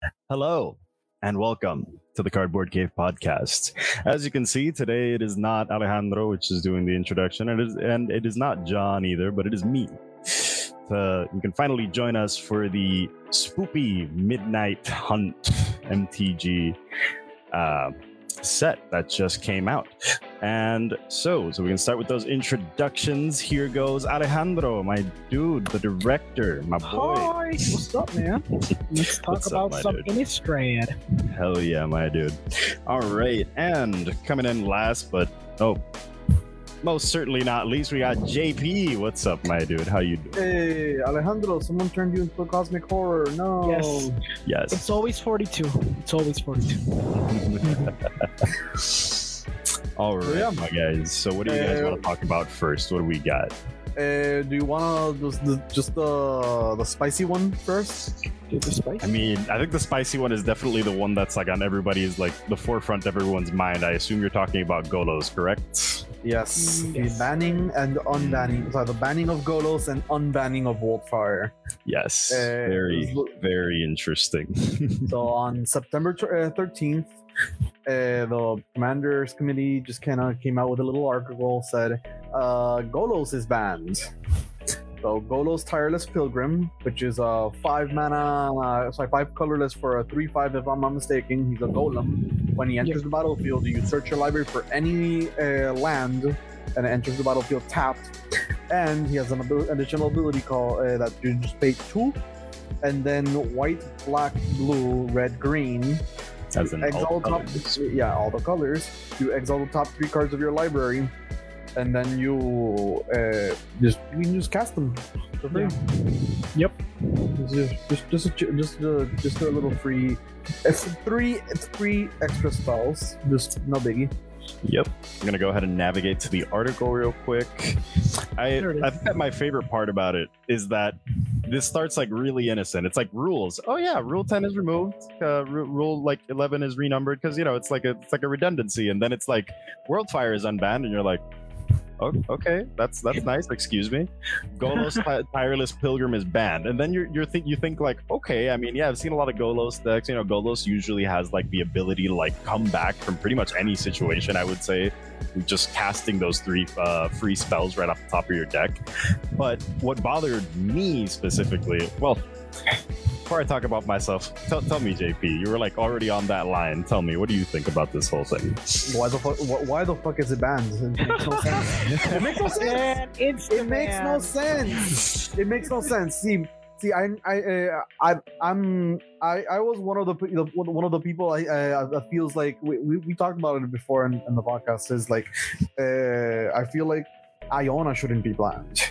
Hello and welcome to the Cardboard Cave podcast. As you can see, today it is not Alejandro which is doing the introduction, and it is not John either, but it is me. You can finally join us for the Spoopy Midnight Hunt MTG set that just came out. And so we can start with those introductions. Here goes Alejandro, my dude, the director, my boy. Hi, what's up, man? Let's talk about some Innistrad. Hell yeah, my dude. All right, and coming in last, but most certainly not least, we got JP. What's up, my dude? How you doing? Hey, Alejandro, someone turned you into a cosmic horror. No. Yes. It's always 42. It's always 42. All right, my guys. So what do you guys want to talk about first? What do we got? Do you want to just the spicy one first? The spicy? I mean, I think the spicy one is definitely the one that's like on everybody's, like, the forefront of everyone's mind. I assume you're talking about Golos, correct? Yes. Yes. The banning and unbanning. Sorry, the banning of Golos and unbanning of Voltfire. Yes. Very interesting. So on September 13th, the Commanders Committee just kind of came out with a little article, said Golos is banned. So Golos Tireless Pilgrim, which is a 5 mana, 5 colorless for a 3/5 if I'm not mistaken. He's a golem. When he enters the battlefield, you search your library for any land, and it enters the battlefield tapped. And he has an additional ability called that you just pay 2, and then white, black, blue, red, green. As in all the colors. All the colors. You exile the top 3 cards of your library, and then you just cast them for free. Yep. Just a little free. It's three extra spells. Just no biggie. Yep. I'm gonna go ahead and navigate to the article real quick. I think that my favorite part about it is that this starts like really innocent. It's like rules. Oh yeah, rule 10 is removed. Rule like 11 is renumbered because it's like a redundancy. And then it's like Worldfire is unbanned, and you're like, oh, okay, that's nice. Excuse me. Golos Tireless Pilgrim is banned, and then you think like, okay, I mean, yeah, I've seen a lot of Golos decks. Golos usually has like the ability to like come back from pretty much any situation. I would say, just casting those 3 free spells right off the top of your deck. But what bothered me specifically, well, before I talk about myself, tell me, JP, you were like already on that line. Tell me, what do you think about this whole thing? Why the fuck is it banned? It makes no sense. It makes no sense. It makes no sense. It makes no sense. See, I was one of the people that feels like we talked about it before in the podcast. Is like I feel like Iona shouldn't be banned.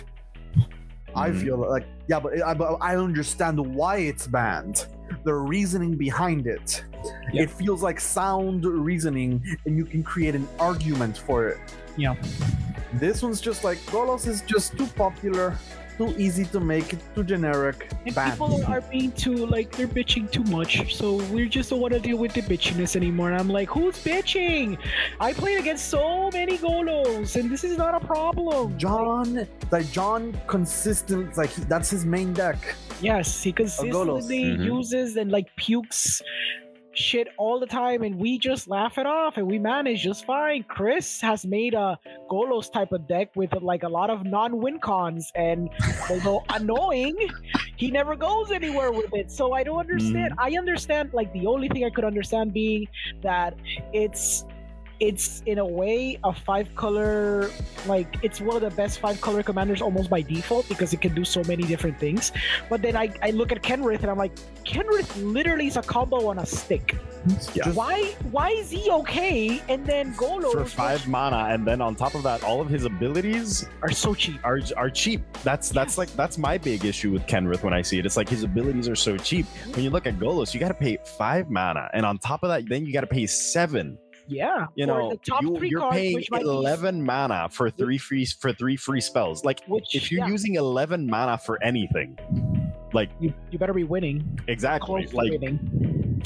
I feel like, yeah, but I understand why it's banned. The reasoning behind it. Yeah. It feels like sound reasoning, and you can create an argument for it. Yeah. This one's just like, Golos is just too popular, too easy to make, too generic. And banned. people are being too, like, they're bitching too much, so we just don't want to deal with the bitchiness anymore. And I'm like, who's bitching? I played against so many Golos, and this is not a problem. John consistent, like that's his main deck. Yes, he consistently uses and like pukes shit all the time, and we just laugh it off and we manage just fine. Chris has made a Golos type of deck with like a lot of non-win cons, and although annoying, he never goes anywhere with it. So I don't understand. I understand, like, the only thing I could understand being that it's in a way a 5-color, like, it's one of the best 5-color commanders almost by default because it can do so many different things. But then I look at Kenrith and I'm like, Kenrith literally is a combo on a stick. Yeah. Why is he okay? And then Golos for 5 mana, and then on top of that, all of his abilities are so cheap. Are cheap. That's my big issue with Kenrith when I see it. It's like his abilities are so cheap. When you look at Golos, you got to pay 5 mana, and on top of that, then you got to pay 7. Yeah, the top you're paying 11 mana for 3 free spells. Like, if you're using 11 mana for anything, like you better be winning. Exactly. Like, winning.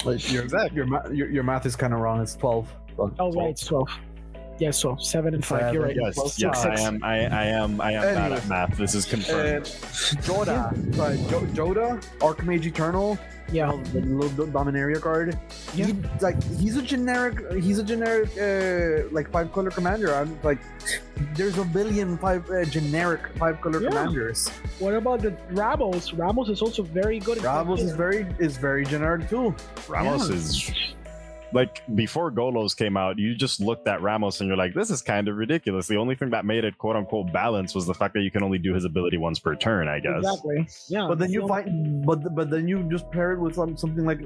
Your math is kind of wrong. It's 12. Oh, right, it's 12. Yeah, so 7 and 5. You're right. Yes, I am bad at math. This is confirmed. Joda, Archmage Eternal. Yeah, the little Dominaria card. Yeah. He's a generic like 5-color commander. I'm like, there's a billion generic 5-color commanders. What about the Ramos? Ramos is also very good. Ramos is very generic too. Ramos is like, before Golos came out, you just looked at Ramos and you're like, this is kind of ridiculous. The only thing that made it quote unquote balanced was the fact that you can only do his ability once per turn, I guess. Exactly. Yeah. But then you find, but then you just pair it with something like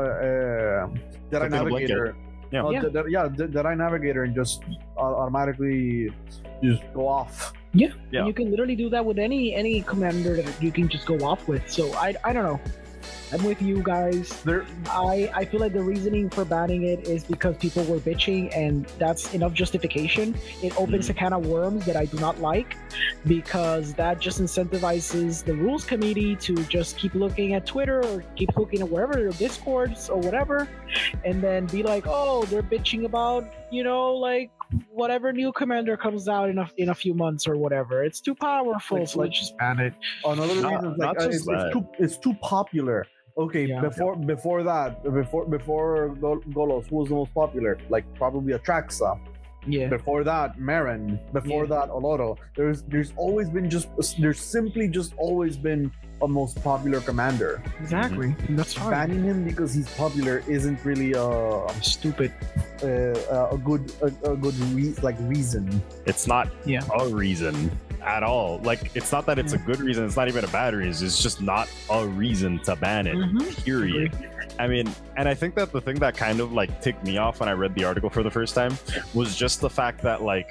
Jedi Navigator. Yeah. Jedi Navigator, and just automatically just go off. Yeah. You can literally do that with any commander that you can just go off with. So I don't know. I'm with you guys. I feel like the reasoning for banning it is because people were bitching, and that's enough justification. It opens a can of worms that I do not like, because that just incentivizes the rules committee to just keep looking at Twitter or keep looking at wherever, their Discords or whatever, and then be like, oh, they're bitching about, like whatever new commander comes out in a few months or whatever. It's too powerful, so let's just ban it. Another reason is it's too popular. Okay, before Golos, who was the most popular? Like probably Atraxa. Yeah. Before that, Marin. Before that, Oloro. There's simply always been a most popular commander. Exactly. That's fine. Banning him because he's popular isn't really stupid. A good reason. It's not a reason at all. Like, it's not that it's a good reason. It's not even a bad reason. It's just not a reason to ban it. Period. I mean, and I think that the thing that kind of like ticked me off when I read the article for the first time was just the fact that like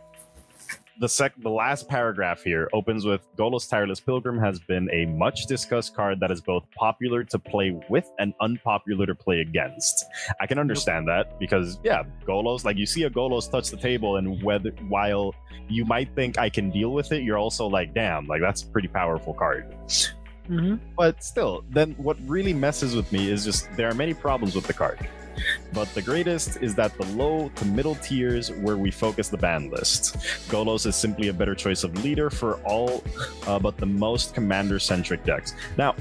the last paragraph here opens with, Golos Tireless Pilgrim has been a much discussed card that is both popular to play with and unpopular to play against. I can understand that, because Golos, like, you see a Golos touch the table, and while you might think I can deal with it, you're also like, damn, like that's a pretty powerful card. But still, then what really messes with me is just there are many problems with the card. But the greatest is that the low to middle tiers where we focus the ban list, Golos is simply a better choice of leader for all but the most commander-centric decks. Now,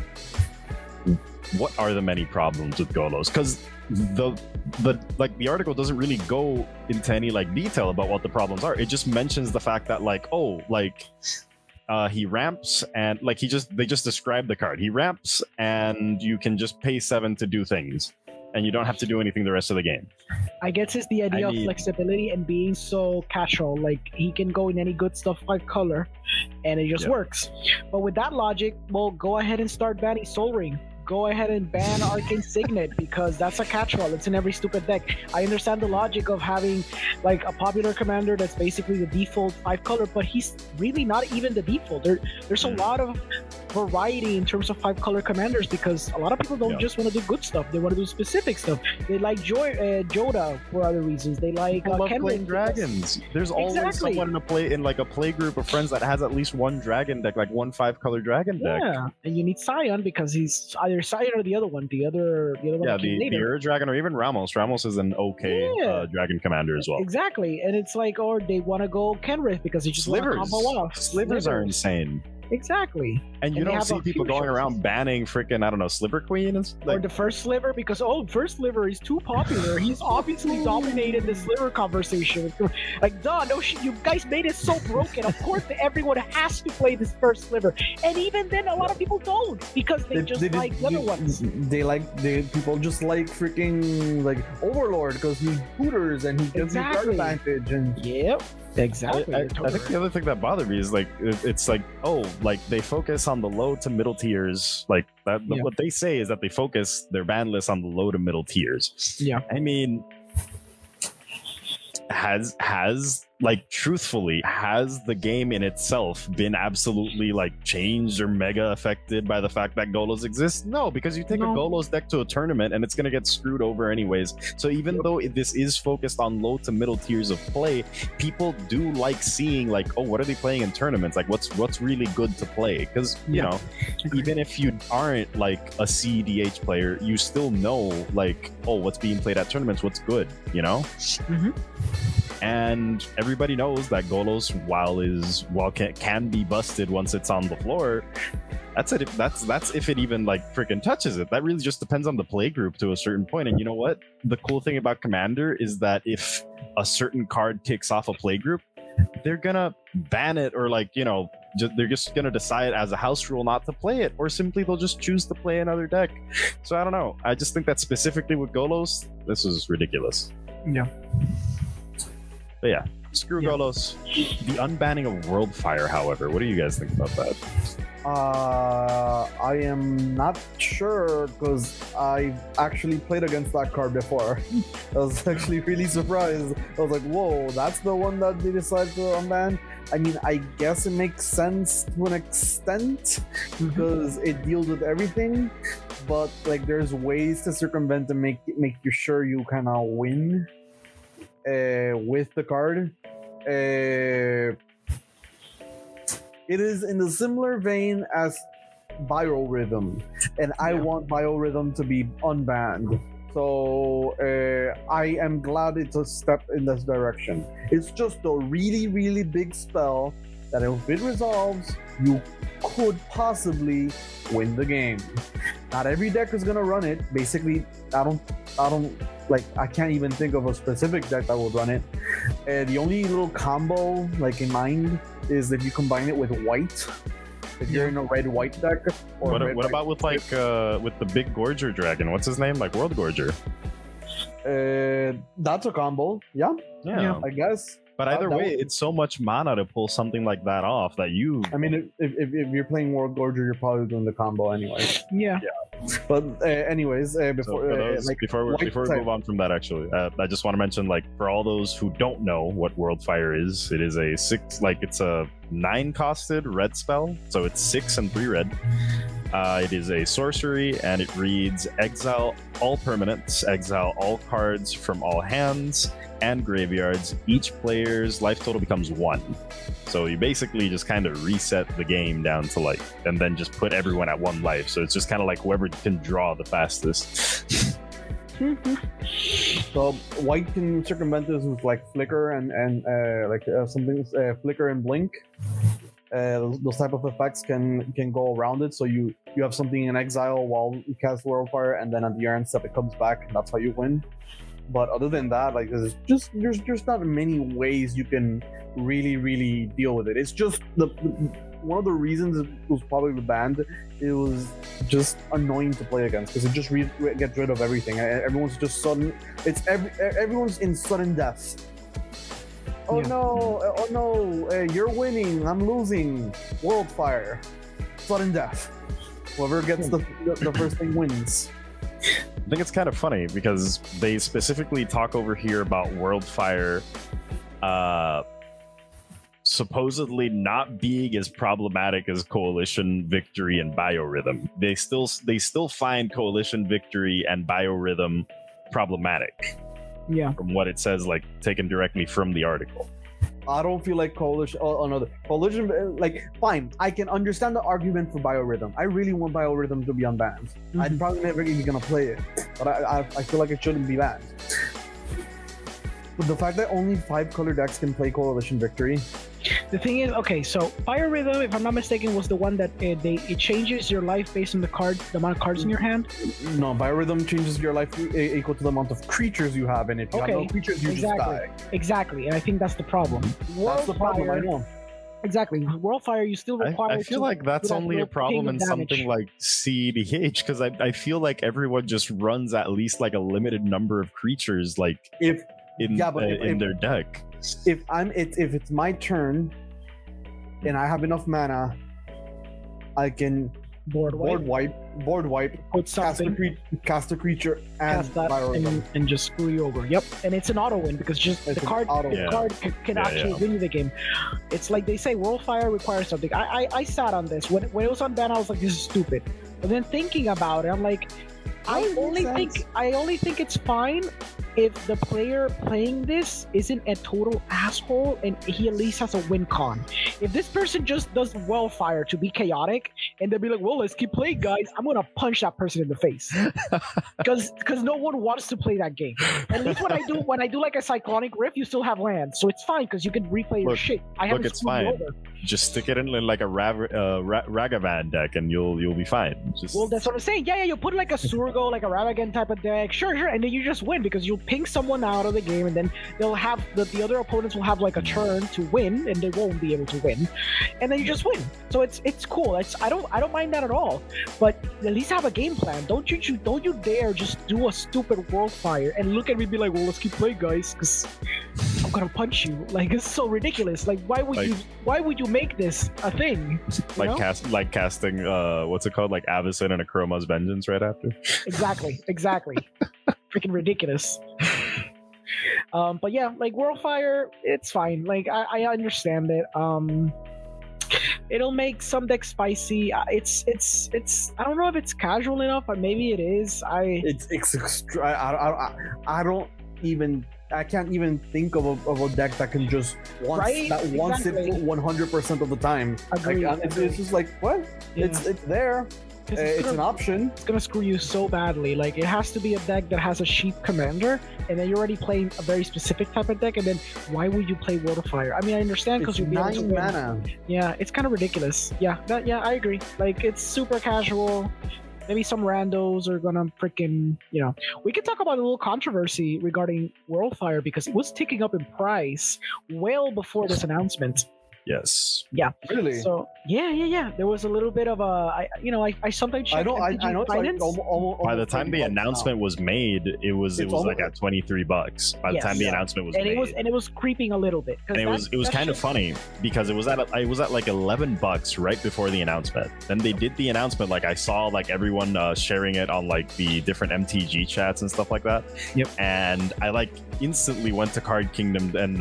what are the many problems with Golos? Because the article doesn't really go into any like detail about what the problems are. It just mentions the fact that he ramps, and like they just describe the card. He ramps and you can just pay 7 to do things, and you don't have to do anything the rest of the game. I guess it's the idea of flexibility and being so casual. Like, he can go in any good stuff like color, and it just works. But with that logic, well, go ahead and start banning Sol Ring. Go ahead and ban Arcane Signet, because that's a catch-all. It's in every stupid deck. I understand the logic of having like a popular commander that's basically the default 5-color, but he's really not even the default. There's a lot of variety in terms of 5-color commanders, because a lot of people don't just want to do good stuff. They want to do specific stuff. They like Joda for other reasons. They like playing dragons. There's always someone in a play group of friends that has at least one dragon deck, like one 5-color dragon deck. Yeah, and you need Scion because he's either Scion or the other one. The other one. Yeah, the Ur Dragon, or even Ramos. Ramos is an okay dragon commander as well. Exactly, and it's like, or they want to go Kenrith because you just want to combo off. Slivers are insane. Exactly. And you don't see people going around banning freaking, I don't know, Sliver Queen? Or the first Sliver, because, first Sliver is too popular. He's obviously dominated the Sliver conversation. Like, duh, no shit, you guys made it so broken. Of course, everyone has to play this first Sliver. And even then, a lot of people don't, because they like the other ones. People just like freaking, like, Overlord, because he's booters and he gives you card advantage. And Exactly. I think the other thing that bothered me is like it's like, like they focus on the low to middle tiers. Like that, what they say is that they focus their ban list on the low to middle tiers. Yeah, I mean, has like, truthfully, has the game in itself been absolutely like changed or mega affected by the fact that Golos exists? No, because you take a Golos deck to a tournament and it's going to get screwed over anyways. So even though this is focused on low to middle tiers of play, people do like seeing like, what are they playing in tournaments? Like, what's really good to play? Because you know, even if you aren't like a CEDH player, you still know like, what's being played at tournaments, what's good, you know? And everybody knows that Golos, while can be busted once it's on the floor, That's it. That's if it even like freaking touches it. That really just depends on the play group to a certain point. And you know what? The cool thing about Commander is that if a certain card kicks off a play group, they're gonna ban it, or like, you know, they're just gonna decide as a house rule not to play it, or simply they'll just choose to play another deck. So I don't know. I just think that specifically with Golos, this is ridiculous. Yeah. But yeah, screw Golos. The unbanning of Worldfire, however, what do you guys think about that? I am not sure because I've actually played against that card before. I was actually really surprised. I was like, whoa, that's the one that they decided to unban? I mean, I guess it makes sense to an extent because it deals with everything, but like there's ways to circumvent and make you sure you kind of win with the card. It is in a similar vein as Biorhythm, and I want Biorhythm to be unbanned. So I am glad it's a step in this direction. It's just a really, really big spell that if it resolves, you could possibly win the game. Not every deck is gonna run it. Basically, I can't even think of a specific deck that would run it. The only little combo like in mind is if you combine it with white. If you're in a red-white deck. Or what about with like with the big Gorger dragon? What's his name? Like World Gorger. That's a combo. Yeah, I guess. But either way, it's so much mana to pull something like that off that you... I mean, if you're playing World Gorger, you're probably doing the combo anyway. Yeah. But anyways, before we move on from that, actually, I just want to mention, like, for all those who don't know what Worldfire is, it is it's a 9-costed red spell, so it's 6 and 3 red. It is a sorcery, and it reads: exile all permanents, exile all cards from all hands and graveyards. Each player's life total becomes 1. So you basically just kind of reset the game down to like, and then just put everyone at 1 life. So it's just kind of like whoever can draw the fastest. So white can circumvent this with like flicker and flicker and blink. Those type of effects can go around it. So you have something in exile while you cast Worldfire, and then at the end step it comes back, and that's how you win. But other than that, like there's just not many ways you can really deal with it. It's just one of the reasons it was probably banned. It was just annoying to play against because it just gets rid of everything. Everyone's just sudden. Everyone's in sudden death. Oh no! You're winning. I'm losing. Worldfire. Sudden death. Whoever gets the first thing wins. I think it's kind of funny because they specifically talk over here about Worldfire supposedly not being as problematic as Coalition Victory and Biorhythm. They still find Coalition Victory and Biorhythm problematic. Yeah. From what it says, like taken directly from the article. I don't feel like Coalition. Coalition, like, fine. I can understand the argument for Biorhythm. I really want Biorhythm to be unbanned. I'm probably never even gonna play it, but I feel like it shouldn't be banned. But the fact that only 5 color decks can play Coalition Victory. The thing is, okay, so Biorhythm, if I'm not mistaken, was the one that it changes your life based on the amount of cards in your hand. No, Biorhythm changes your life equal to the amount of creatures you have, and if you have no creatures, you just die. Exactly, and I think that's the problem. That's the problem, I know. Exactly. Worldfire, you still require... I feel like that's only a problem in something like CEDH, because I feel like everyone just runs at least like a limited number of creatures, like in their deck. If it's my turn and I have enough mana, I can board wipe, cast a creature, and just screw you over. Yep, and it's an auto win because the card can actually win you the game. It's like they say, Worldfire requires something. I sat on this when it was unbanned. I was like, this is stupid. But then thinking about it, I'm like, I only think it's fine if the player playing this isn't a total asshole and he at least has a win con. If this person just does Worldfire to be chaotic and they'll be like, well, let's keep playing, guys. I'm gonna punch that person in the face because no one wants to play that game. At least when I do like a Cyclonic Rift, you still have lands, so it's fine because you can replay your shit. It's fine. Just stick it in like a Ragavan deck, and you'll be fine. Well, that's what I'm saying. Yeah, you put like a Surgo, like a Ragavan type of deck, sure, and then you just win because you'll ping someone out of the game, and then they'll have the other opponents will have like a turn to win, and they won't be able to win, and then you just win. So it's cool. I don't mind that at all. But at least have a game plan. Don't you dare just do a stupid World Fire and look at me and be like, well, let's keep playing, guys, because I'm gonna punch you. Like, it's so ridiculous. Like, why would you make this a thing? Casting what's it called, like Avacyn and Akroma's Vengeance right after. Exactly. Freaking ridiculous. But yeah, like World Fire, it's fine. Like I understand it. It'll make some decks spicy. It's I don't know if it's casual enough, but maybe it is. I can't even think of a deck that can just wants it 100% of the time. Agreed. It's just like, what? Yeah. It's there. It's an option. It's gonna screw you so badly. Like, it has to be a deck that has a Sheep Commander, and then you're already playing a very specific type of deck, and then why would you play World of Fire? I mean, I understand because you'll be able to win. 9 mana. Yeah, it's kind of ridiculous. Yeah, I agree. Like, it's super casual. Maybe some randos are gonna freaking, we could talk about a little controversy regarding World Fire because it was ticking up in price well before this announcement. Yes. Yeah. Really? So yeah. There was a little bit of I sometimes check. I know. Like almost by the time the announcement was made, it was like at $23. By the time the announcement was made, it was creeping a little bit. And it was kind of funny because it was at like $11 right before the announcement. Then they did the announcement. Like, I saw like everyone sharing it on like the different MTG chats and stuff like that. Yep. And I like instantly went to Card Kingdom and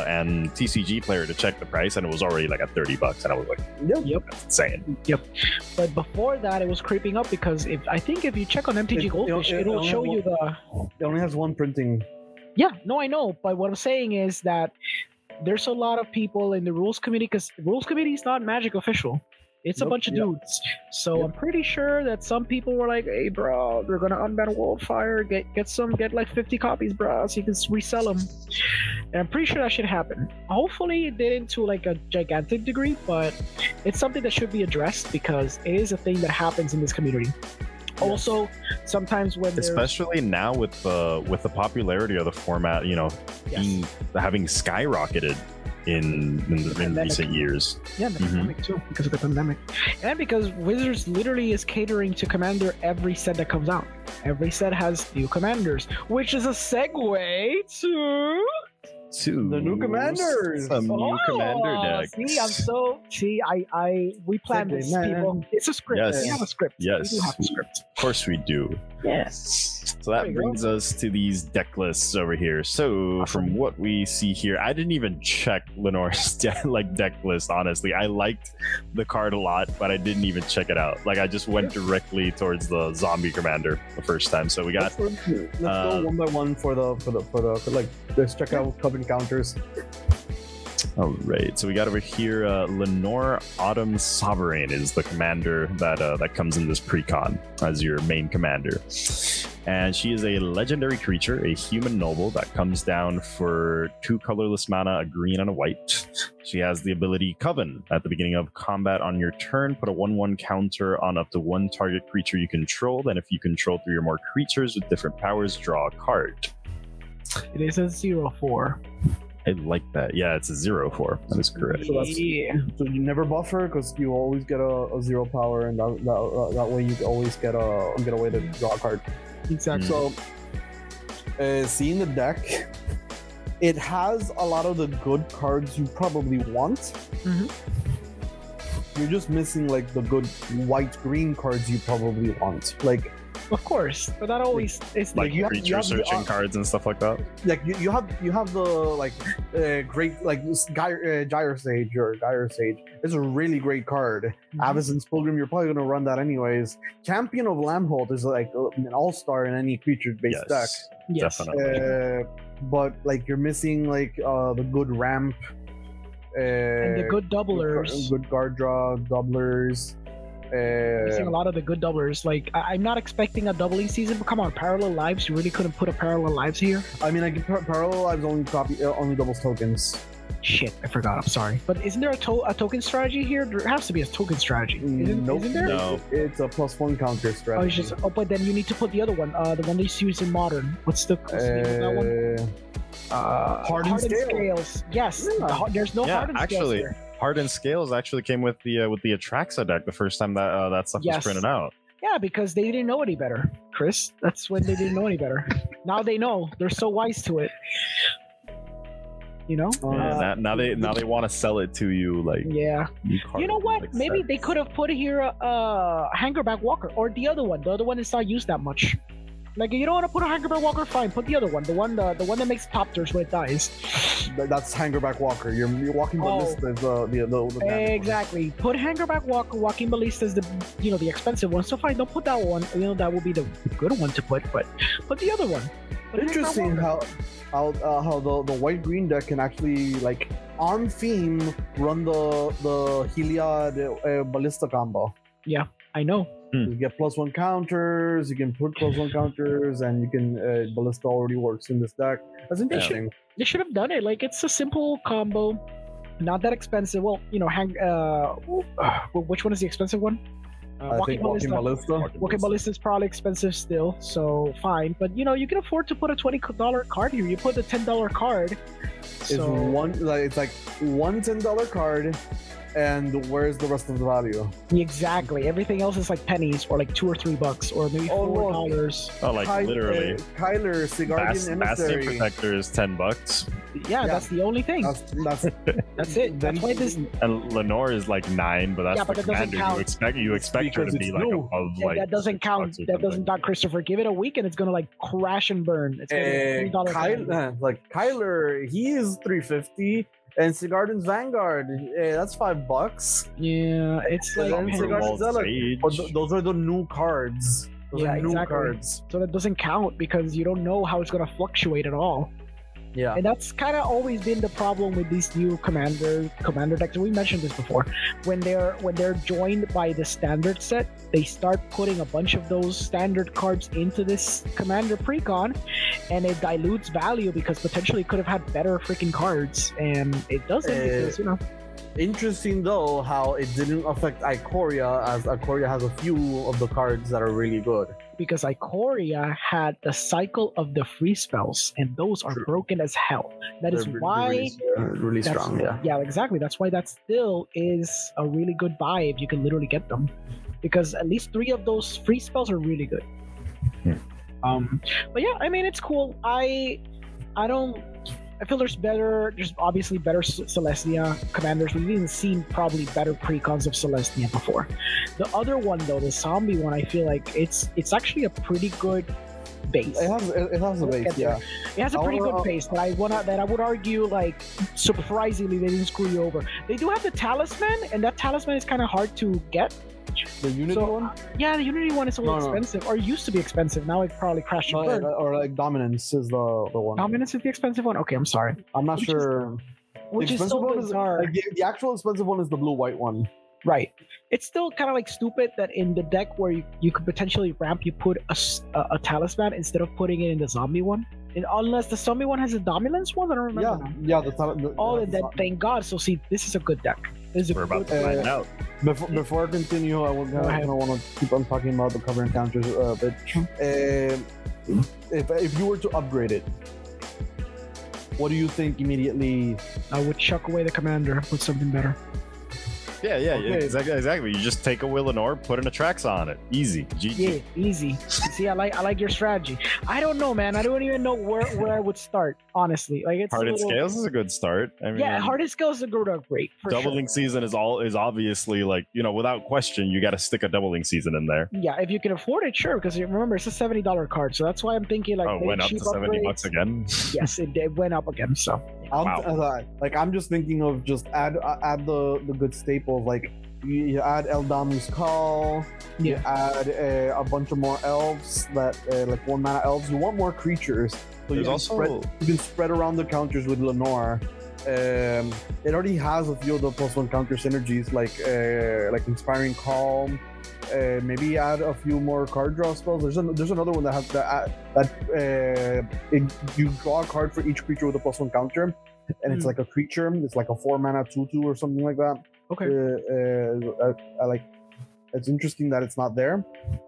TCG Player to check the price, and it was already like at $30, and I was like, yep, that's insane. Yep. But before that, it was creeping up because if you check on MTG Goldfish, it'll show you it only has one printing. Yeah, no, I know, but what I'm saying is that there's a lot of people in the rules committee because the rules committee is not Magic official. It's a bunch of dudes. So I'm pretty sure that some people were like, hey, bro, they're going to unban World Fire. Get like 50 copies, bro, so you can resell them. And I'm pretty sure that should happen. Hopefully it didn't to like a gigantic degree, but it's something that should be addressed because it is a thing that happens in this community. Also, sometimes when especially now with the popularity of the format, having skyrocketed in recent years. Yeah, the pandemic too, because of the pandemic. And because Wizards literally is catering to Commander every set that comes out. Every set has new commanders, which is a segue to the new commanders. Some new commander deck. We planned this, people. It's a script. Yes. We have a script. Yes. We do have a script. Of course we do. Yes. So that brings us to these deck lists over here. So from what we see here, I didn't even check Lenore's deck list, honestly. I liked the card a lot, but I didn't even check it out. Like, I just went directly towards the zombie commander the first time. So we got let's go one by one for let's check out Coven counters. All right, so we got over here Lenore Autumn Sovereign is the commander that comes in this precon as your main commander, and she is a legendary creature, a human noble that comes down for 2 colorless mana, a green and a white. She has the ability Coven. At the beginning of combat on your turn, put a 1/1 counter on up to 1 target creature you control. Then if you control 3 or more creatures with different powers, draw a card. It is a 0/4. I like that. Yeah, it's a 0/4. That is correct. So you never buffer because you always get a 0 power, and that way you always get a way to draw a card. Exactly. So, seeing the deck, it has a lot of the good cards you probably want. Mm-hmm. You're just missing like the good white-green cards you probably want. Like, of course, but that always is like creature searching cards and stuff like that. Like you have the great like Gyre Sage or Gyre Sage. It's a really great card. Avacyn's Pilgrim, you're probably gonna run that anyways. Champion of Lambholt is like an all-star in any creature-based deck. Yes, definitely. But like you're missing like the good ramp and the good doublers, good guard draw doublers. Missing a lot of the good doublers. Like I'm not expecting a doubling season, but come on, Parallel Lives. You really couldn't put a Parallel Lives here. I mean, Parallel Lives only doubles tokens. Shit, I forgot. I'm sorry. But isn't there a token strategy here? There has to be a token strategy. Nope. Isn't there? No. It's a +1 counter strategy. Oh, it's just. Oh, but then you need to put the other one. The one that's used in Modern. What's the name of that one? Hardened Scales. Yes. Yeah. There's no Hardened Scales here. Hardened Scales actually came with the Atraxa deck the first time that stuff was printed out. Yeah, because they didn't know any better, Chris. That's when they didn't know any better. Now they know. They're so wise to it. You know? Now they want to sell it to you like. Yeah. You know what? Like maybe they could have put here a Hangerback Walker or the other one. The other one is not used that much. Like, you don't want to put a Hangerback Walker, fine. Put the other one, the one that makes Topters when it dies. That's Hangerback Walker. You're walking Ballista is the exactly. Put Hangerback Walker, Walking Ballista is the expensive one. So fine, don't put that one. That will be the good one to put, but put the other one. Interesting how the white green deck can actually like on theme run the Heliod Ballista combo. Yeah, I know. You get +1 counters, you can put +1 counters, and you can Ballista already works in this deck. That's interesting. They should have done it. Like, it's a simple combo, not that expensive. Well, which one is the expensive one? Walking Ballista. Walking Ballista is probably expensive still, so fine. But you can afford to put a $20 card here. You put a $10 card. It's like one $10 card. And where's the rest of the value? Exactly. Everything else is like pennies, or like $2 or $3, or maybe $4. Oh, like literally. Kyler, Sigardian Emissary. Bastion Protector is $10. Yeah, that's the only thing. That's it. That's why this. And Lenore is like $9, but that's but the that commander. You expect her to be like above like. That doesn't count. That doesn't count, Christopher. Give it a week and it's gonna like crash and burn. It's gonna be $3. Kyler, he is $350. And Sigarden's Vanguard, that's $5. Yeah, it's like those are the new cards. Cards. So that doesn't count because you don't know how it's gonna fluctuate at all. Yeah, and that's kind of always been the problem with these new commander decks. We mentioned this before. When they're joined by the standard set, they start putting a bunch of those standard cards into this commander precon, and it dilutes value because potentially it could have had better freaking cards, and it doesn't because Interesting though how it didn't affect Ikoria, as Ikoria has a few of the cards that are really good. Because Ikoria had the cycle of the free spells, and those are broken as hell. That is why really strong. Yeah, exactly. That's why that still is a really good buy if you can literally get them, because at least 3 of those free spells are really good. But yeah, I mean, it's cool. I feel there's obviously better Celestia commanders. We've even seen probably better precons of Celestia before. The other one though, the zombie one, I feel like it's actually a pretty good base. It has a base, yeah. It has a pretty good base that I would argue, like, surprisingly they didn't screw you over. They do have the talisman, and that talisman is kind of hard to get. The Unity one? Yeah, the Unity one is a little expensive, or used to be expensive. Now it probably crashed. Or like Dominance is the one. Dominance is the expensive one? Okay, I'm sorry. I'm not sure. Which is so bizarre. The actual expensive one is the blue-white one. Right. It's still kind of like stupid that in the deck where you could potentially ramp, you put a talisman instead of putting it in the zombie one. And unless the zombie one has a dominance one, I don't remember. Then thank God. So see, this is a good deck. We're about to find out. Before I continue, I don't want to keep on talking about the cover encounters a bit. If you were to upgrade it, what do you think immediately? I would chuck away the commander, put something better. Yeah, exactly. You just take a Willenor, put an Atraxa on it. Easy. GG. Yeah, easy. See, I like your strategy. I don't know, man. I don't even know where I would start, honestly. Like, it's Hardened Scales is a good start. I mean, Hardened Scales is a good upgrade. Doubling season is obviously, like, without question, you got to stick a doubling season in there. Yeah, if you can afford it, sure. Because remember, it's a $70 card, so that's why I'm thinking like. Oh, it went up to $70 again. Yes, it went up again. So. Wow. I'm just thinking of just add the good staples, like you add Eldam's Call, you add a bunch of more elves that like 1 mana elves. You want more creatures, so you can spread around the counters with Lenore. It already has a few of the +1 counter synergies, like Inspiring Calm, maybe add a few more card draw spells. There's another one that has you draw a card for each creature with a +1 counter, and it's like a creature. It's like a 4-mana 2/2 or something like that. Okay. I like. It's interesting that it's not there,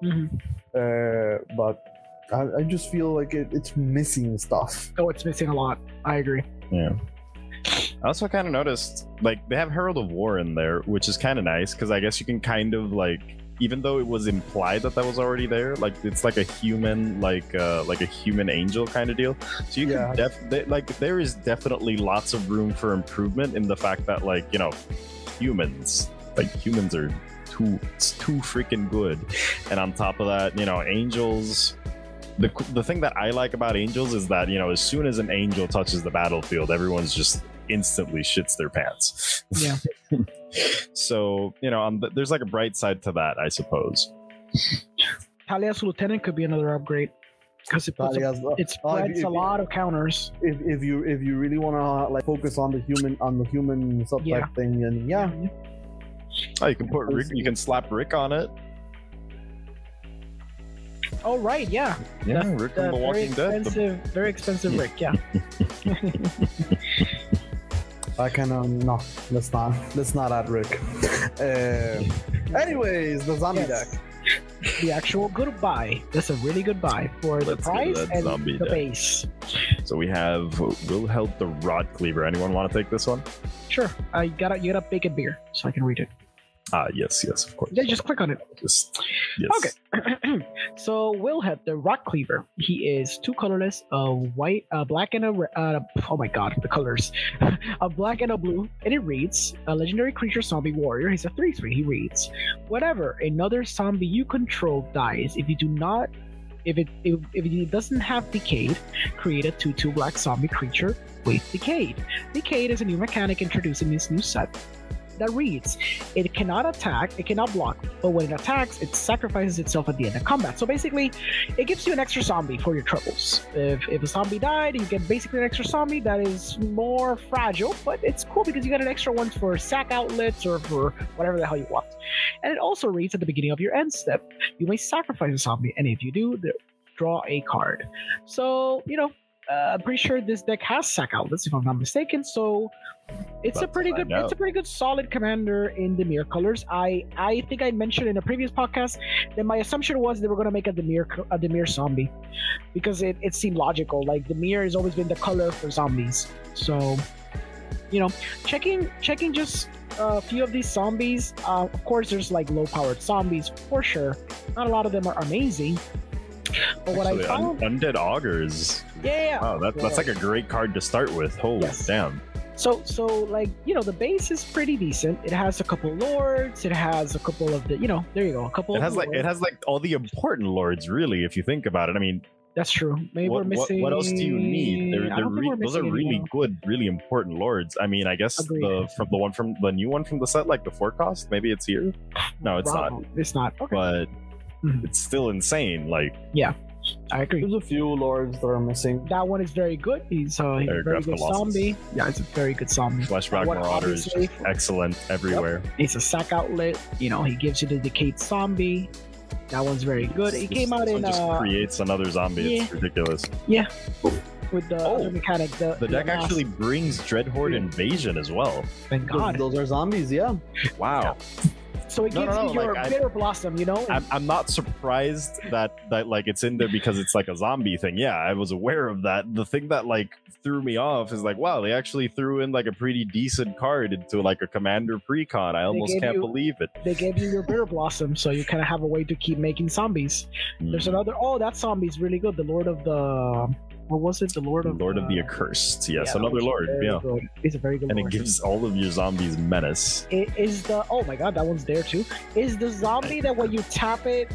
but I just feel like it's missing stuff. Oh, it's missing a lot. I agree. Yeah. I also kind of noticed, like, they have Herald of War in there, which is kind of nice, because I guess you can kind of, like, even though it was implied that was already there, like, it's like a human, like a human angel kind of deal. So you can there is definitely lots of room for improvement in the fact that, like, you know, humans are too freaking good. And on top of that, you know, angels... The thing that I like about angels is that, you know, as soon as an angel touches the battlefield, everyone's just instantly shits their pants. Yeah. So, you know, there's like a bright side to that, I suppose. Talia's Lieutenant could be another upgrade because it spreads a lot of counters. If you really want to like focus on the human subtype thing, then oh, you can put Rick. You can slap Rick on it. Oh right, yeah. Yeah, Rick from The Walking Dead. Very expensive Rick, yeah. I kind of no. Let's not add Rick. Anyways, the zombie deck. The actual good buy. That's a really good buy for the price and the base. So we have Wilheld the Rod Cleaver. Anyone want to take this one? Sure. You gotta bake a beer so I can read it. Yes, of course. Yeah, just click on it. Yes. Okay. So Wilheld the Rod Cleaver. He is 2 colorless, a white, a black, and a oh my god, the colors, a black and a blue, and it reads a legendary creature zombie warrior. He's a 3/3. He reads, whenever another zombie you control dies, if it doesn't have Decayed, create a 2/2 black zombie creature with Decayed. Decayed is a new mechanic introduced in this new set that reads, it cannot attack, it cannot block, but when it attacks, it sacrifices itself at the end of combat. So basically, it gives you an extra zombie for your troubles. If a zombie died, you get basically an extra zombie that is more fragile, but it's cool because you get an extra one for sack outlets or for whatever the hell you want. And it also reads at the beginning of your end step, you may sacrifice a zombie, and if you do, draw a card. So, you know, I'm pretty sure this deck has sack outlets, if I'm not mistaken. So it's a pretty good solid commander in Dimir colors. I think I mentioned in a previous podcast that my assumption was they were going to make a Dimir zombie because it seemed logical. Like Dimir has always been the color for zombies. So, you know, checking just a few of these zombies. Of course, there's like low powered zombies for sure. Not a lot of them are amazing. But what I found, Undead Augurs. Yeah. Wow, that's like a great card to start with. Holy damn. So like, you know, the base is pretty decent. It has a couple lords. It has a couple of the, you know, there you go, a couple. It has like all the important lords, really, if you think about it. I mean, that's true. Maybe we're missing. What else do you need? Those are really good, really important lords. I mean, I guess the new one from the set, like the 4 cost. Maybe it's here. No, it's not. It's not. Okay. But it's still insane. Like, yeah, I agree. There's a few lords that are missing. That one is very good. He's a very good zombie. Yeah, it's a very good zombie. Fleshback Marauder is excellent everywhere. Yep. It's a sack outlet. You know, he gives you the Decayed zombie. That one's very good. He came out in. Just creates another zombie. It's ridiculous. Yeah. With the other mechanic. The deck actually brings Dreadhorde Invasion as well. Thank God. Those are zombies, yeah. Wow. Yeah. So it gives you your Bitter Blossom, you know? I'm not surprised that like it's in there because it's like a zombie thing. Yeah, I was aware of that. The thing that like threw me off is like, wow, they actually threw in like a pretty decent card into like a commander precon. I almost can't believe it. They gave you your Bitter Blossom, so you kind of have a way to keep making zombies. There's another, that zombie's really good. The Lord of the... What was it? The Lord of the Accursed. Yes, another Lord. Yeah, he's a very good. And Lord. It gives all of your zombies menace. It is the oh my god, that one's there too. Is the zombie that when you tap it,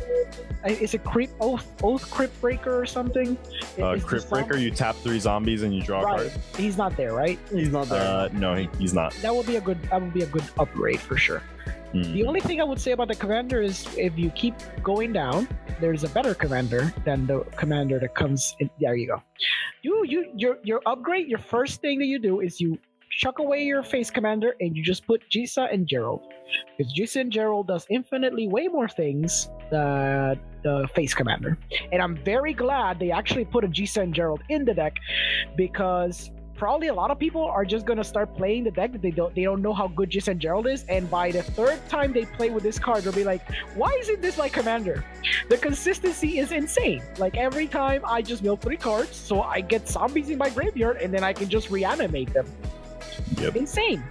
is it Oath Crypt Breaker or something? Crypt Breaker. You tap 3 zombies and you draw a card. He's not there, right? He's not there. No, he's not. That would be a good upgrade for sure. The only thing I would say about the commander is if you keep going down, there's a better commander than the commander that comes in. There you go. Your upgrade, your first thing that you do is you chuck away your face commander and you just put Jisa and Gerald. Because Jisa and Gerald does infinitely way more things than the face commander. And I'm very glad they actually put a Jisa and Gerald in the deck, because probably a lot of people are just gonna start playing the deck that they don't know how good Jisa and Gerald is, and by the third time they play with this card, they'll be like, why isn't this my commander? The consistency is insane. Like, every time I just mill 3 cards, so I get zombies in my graveyard, and then I can just reanimate them. Yep. Insane.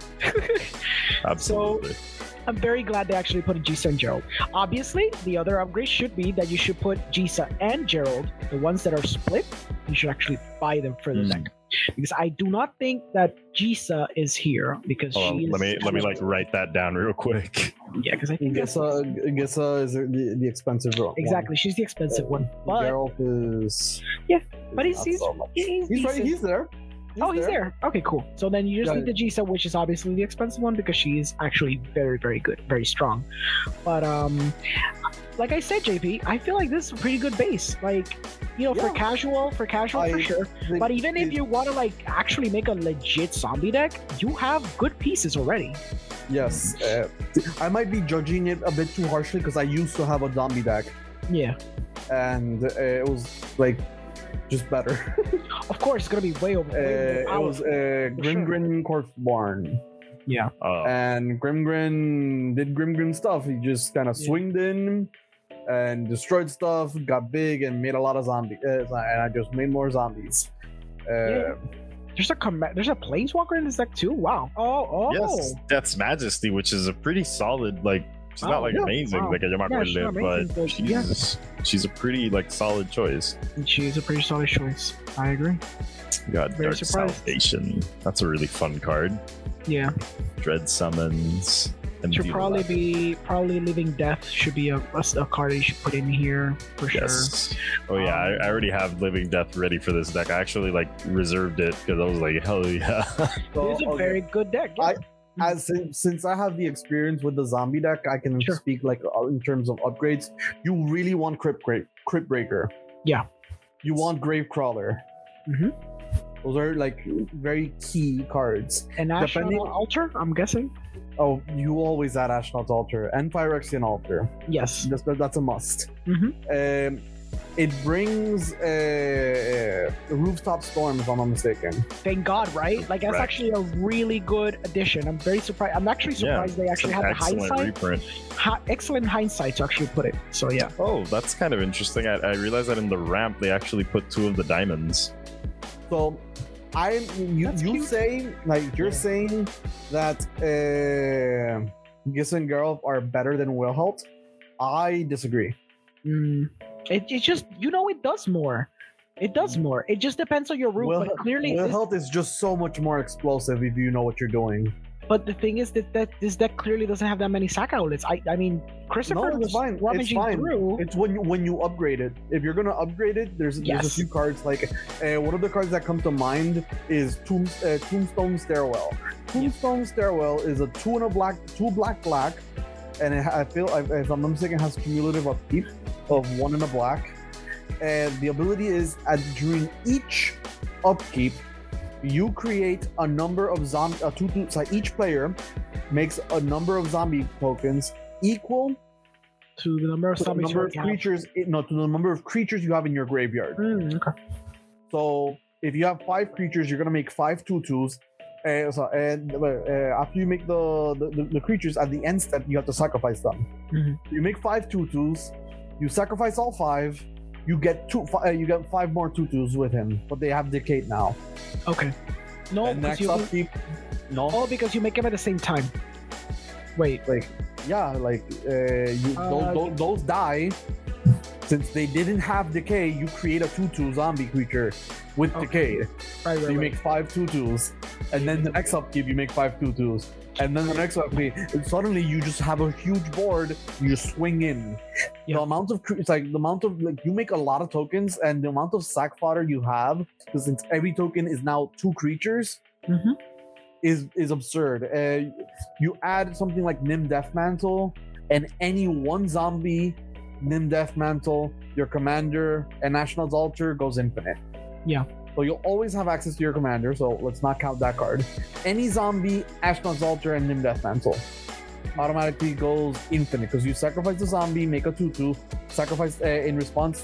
Absolutely. So, I'm very glad they actually put in Jisa and Gerald. Obviously, the other upgrade should be that you should put Jisa and Gerald, the ones that are split, you should actually buy them for the deck. Because I do not think that Jisa is here, because she is... Let me like write that down real quick. Yeah, because I think Gissa is the expensive one. Exactly, she's the expensive one. But Geralt is... Yeah, but he's right, he's there. He's there. Okay, cool. So then you just need the Jisa, which is obviously the expensive one, because she is actually very, very good, very strong. But like I said, JP, I feel like this is a pretty good base. Like, you know, for casual for sure. But even if you want to like actually make a legit zombie deck, you have good pieces already. Yes, I might be judging it a bit too harshly because I used to have a zombie deck. Yeah, and it was like just better. Of course, it's gonna be way over. It was Grimgrin Corpseborn. Yeah, and Grimgrin did Grimgrin stuff. He just kind of swinged in and destroyed stuff, got big, and made a lot of zombies. And I just made more zombies. There's a Planeswalker in this deck too. Wow. Oh. Yes, Death's Majesty, which is a pretty solid like. She's not like amazing, like but she's a pretty like solid choice. She's a pretty solid choice. I agree. You got Dark Salvation. That's a really fun card. Yeah. Dread Summons. And should probably Living Death should be a card that you should put in here for sure. Oh yeah, I already have Living Death ready for this deck. I actually like reserved it because I was like, hell yeah. It's a very good deck. Yeah. Since I have the experience with the zombie deck, I can speak like in terms of upgrades. You really want Crypt Breaker. Yeah. You want Gravecrawler. Mm-hmm. Those are like very key cards. And Ashnod's Altar, I'm guessing. Oh, you always add Ashnod's Altar and Phyrexian Altar. Yes, that's a must. Mm-hmm. It brings Rooftop Storm, if I'm not mistaken. Thank God, right? Like, that's actually a really good addition. I'm very surprised. I'm actually surprised they actually had the hindsight. Excellent hindsight to actually put it. So, yeah. Oh, that's kind of interesting. I realized that in the ramp, they actually put 2 of the diamonds. So, you're saying that Gissa and Geralt are better than Wilhelt? I disagree. It just, it does more. It does more. It just depends on your route. But clearly, Wilhelt is just so much more explosive if you know what you're doing. But the thing is that this deck clearly doesn't have that many sack outlets. I mean, Christopher was rummaging through. It's when you upgrade it. If you're gonna upgrade it, there's a few cards like one of the cards that come to mind is Tombstone Stairwell. Tombstone Stairwell is a 2 black, and I feel, if I'm not mistaken, it has cumulative upkeep of 1 and a black. And the ability is during each upkeep, you create a number of each player makes a number of zombie tokens equal to the number of creatures. To the number of creatures you have in your graveyard. Okay. So if you have 5 creatures, you're gonna make 5 2/2s. After you make the creatures at the end step, you have to sacrifice them. Mm-hmm. You make 5 2/2s. You sacrifice all 5. You get 5 more 2/2s with him, but they have decayed now. Okay. No, and next upkeep. No. Oh, because you make them at the same time. Wait. Those die. Since they didn't have decay, you create a 2/2 zombie creature with decay. Right. So you make 5 2/2s, and then the next upkeep you make 5 2/2s, and then the next upkeep suddenly you just have a huge board. You just swing in. Yeah. The amount of you make a lot of tokens, and the amount of sack fodder you have, because since every token is now 2 creatures, is absurd. You add something like Nim Deathmantle, and any 1 zombie Nim Deathmantle, your commander, and Ashnod's Altar goes infinite. Yeah. So you'll always have access to your commander, so let's not count that card. Any zombie, Ashnod's Altar, and Nim Death Mantle automatically goes infinite because you sacrifice the zombie, make a 2/2, sacrifice in response,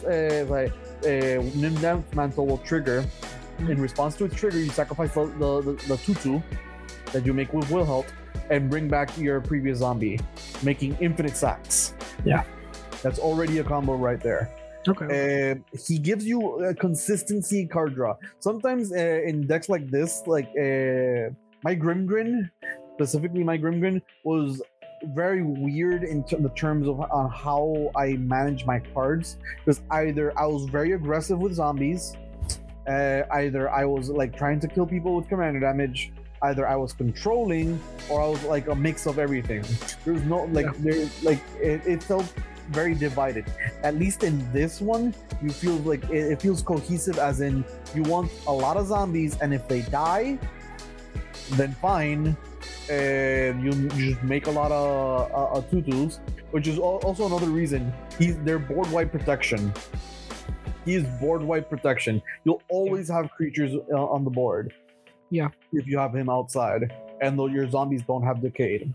Nim Death Mantle will trigger. In response to its trigger, you sacrifice the 2/2 that you make with Will Health and bring back your previous zombie, making infinite sacks. Yeah. That's already a combo right there. Okay. He gives you a consistency card draw. Sometimes in decks like this, like my Grimgrin, specifically my Grimgrin, was very weird in the terms of how I manage my cards. Because either I was very aggressive with zombies, either I was like trying to kill people with commander damage, either I was controlling, or I was like a mix of everything. There's no like it felt very divided. At least in this one, you feel like it feels cohesive, as in you want a lot of zombies, and if they die, then fine. You just make a lot of 2/2s, which is also another reason they're board wipe protection. He is board wipe protection. You'll always have creatures on the board. Yeah. If you have him outside, and though your zombies don't have decayed.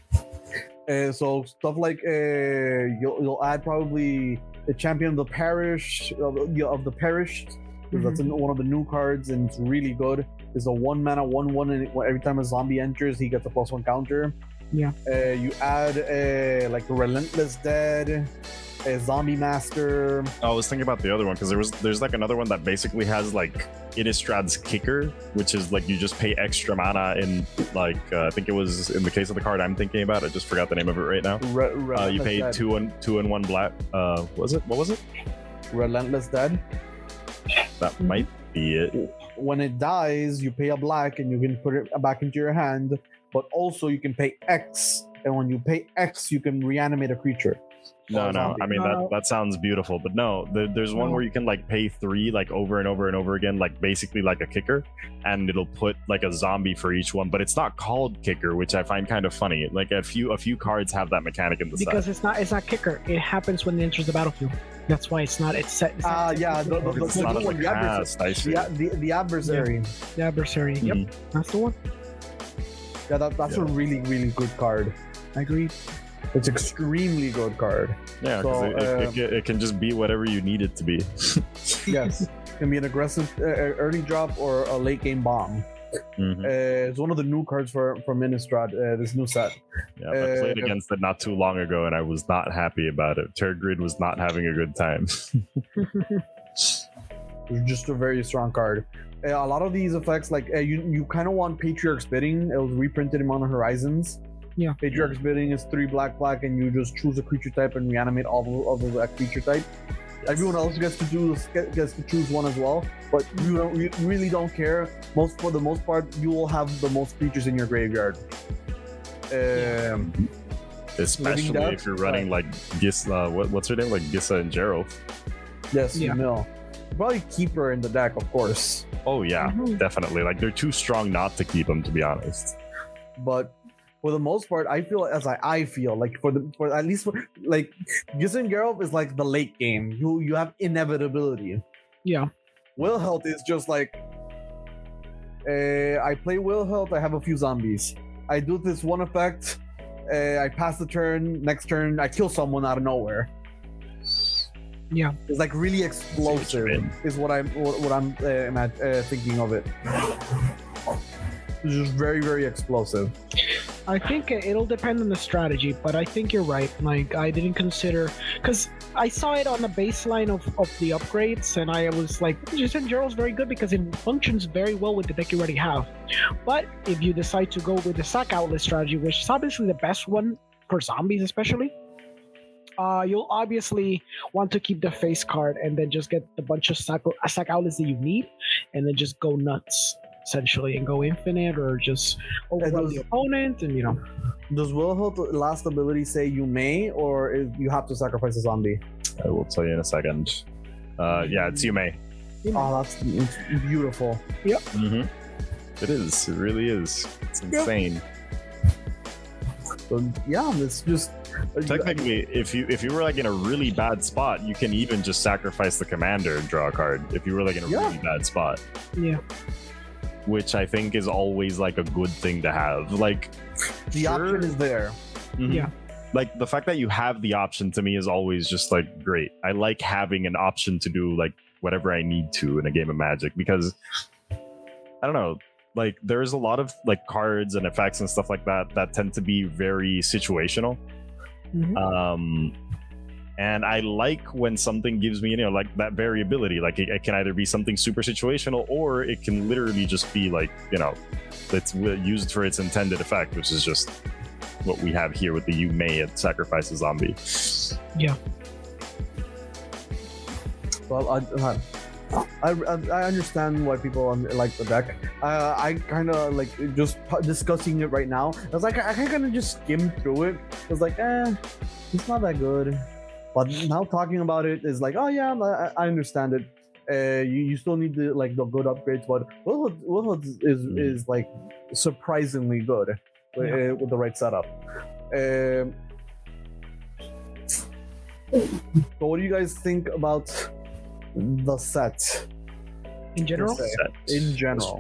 So stuff like you'll add probably the Champion of the Parish of the Perished, because that's one of the new cards, and it's really good. It's a 1-mana 1/1, and every time a zombie enters, he gets a +1 counter. Yeah. You add like Relentless Dead, a Zombie Master. I was thinking about the other one because there's like another one that basically has like Innistrad's Kicker, which is like you just pay extra mana in like I think it was in the case of the card I'm thinking about. I just forgot the name of it right now. You pay Dead. 2 and 1 black. What was it? Relentless Dead. That might be it. When it dies, you pay a black and you can put it back into your hand, but also you can pay X, and when you pay X, you can reanimate a creature. No. I mean that sounds beautiful, but no. There's one where you can like pay 3 like over and over and over again, like basically like a kicker, and it'll put like a zombie for each one. But it's not called kicker, which I find kind of funny. Like a few cards have that mechanic in the because side. it's not kicker. It happens when it enters the battlefield. That's why it's not. It's set. Yeah. The adversary. The adversary. Yep, that's the one. Yeah, that's a really, really good card. I agree. It's extremely good card. Yeah, because it can just be whatever you need it to be. Yes, it can be an aggressive early drop or a late game bomb. It's one of the new cards from Innistrad, this new set. Yeah, I played against it not too long ago, and I was not happy about it. Tergrid was not having a good time. It's just a very strong card. A lot of these effects, like you kind of want Patriarch's Bidding. It was reprinted in Modern Horizons. Yeah. Patriarch's Bidding is 3 black, and you just choose a creature type and reanimate all of that creature type. Everyone else gets to choose one as well, but you really don't care. For the most part, you will have the most creatures in your graveyard. Especially if you're running like what's her name, like Gissa and Gerald. Yes, you know. Probably keep her in the deck, of course. Oh yeah, definitely. Like they're too strong not to keep them, to be honest. But for the most part, I feel like for at least like Gissa and Geralt is like the late game. You have inevitability. Yeah. Will Health is just like I play Will Health, I have a few zombies. I do this one effect, I pass the turn, next turn I kill someone out of nowhere. Yeah, it's like really explosive. Is what I'm thinking of it. It's just very, very explosive. I think it'll depend on the strategy, but I think you're right. Like I didn't consider, because I saw it on the baseline of the upgrades, and I was like, Gissa and Gerald's very good because it functions very well with the deck you already have. But if you decide to go with the sack outlet strategy, which is obviously the best one for zombies especially, you'll obviously want to keep the face card and then just get the bunch of sack outlets that you need, and then just go nuts essentially and go infinite or just overwhelm the opponent. And does Will Health last ability say you may, or you have to sacrifice a zombie? I will tell you in a second. Yeah, it's you may. Oh, that's beautiful. Yep. It is. It really is. It's insane. So yeah, it's just technically if you were like in a really bad spot, you can even just sacrifice the commander and draw a card if you were like in a really bad spot. Yeah. Which I think is always like a good thing to have. Like the option is there. Mm-hmm. Yeah. Like the fact that you have the option to me is always just like great. I like having an option to do like whatever I need to in a game of Magic, because I don't know, like there's a lot of like cards and effects and stuff like that that tend to be very situational. Mm-hmm. And I like when something gives me, like that variability. Like it can either be something super situational, or it can literally just be like, it's used for its intended effect, which is just what we have here with the You May sacrifice a zombie. Yeah. Well, I understand why people like the deck. I kind of like just discussing it right now. I was like, I kind of just skimmed through it. I was like, it's not that good. But now talking about it is like, oh yeah, I understand it. You still need the good upgrades, but Wilhood is like surprisingly good with the right setup. So what do you guys think about the set in general? In general,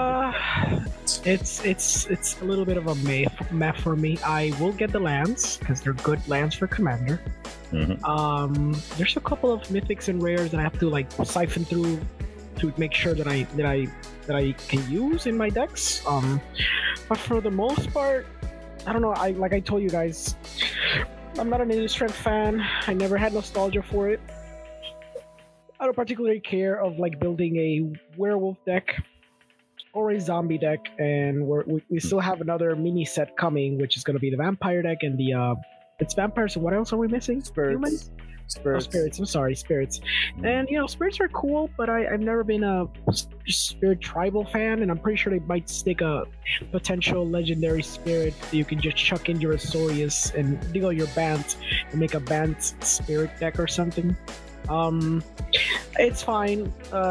it's a little bit of a meh for me. I will get the lands because they're good lands for commander. Mm-hmm. There's a couple of mythics and rares that I have to like siphon through to make sure that I can use in my decks. But for the most part, I don't know. I told you guys, I'm not an Innistrad fan. I never had nostalgia for it. I don't particularly care of like building a werewolf deck or a zombie deck, and we still have another mini set coming, which is going to be the vampire deck and the it's vampires. So what else are we missing? Spirits. Oh, spirits. I'm sorry, spirits. And spirits are cool, but I've never been a spirit tribal fan, and I'm pretty sure they might stick a potential legendary spirit that you can just chuck in your Azorius and deal your band and make a band spirit deck or something. It's fine.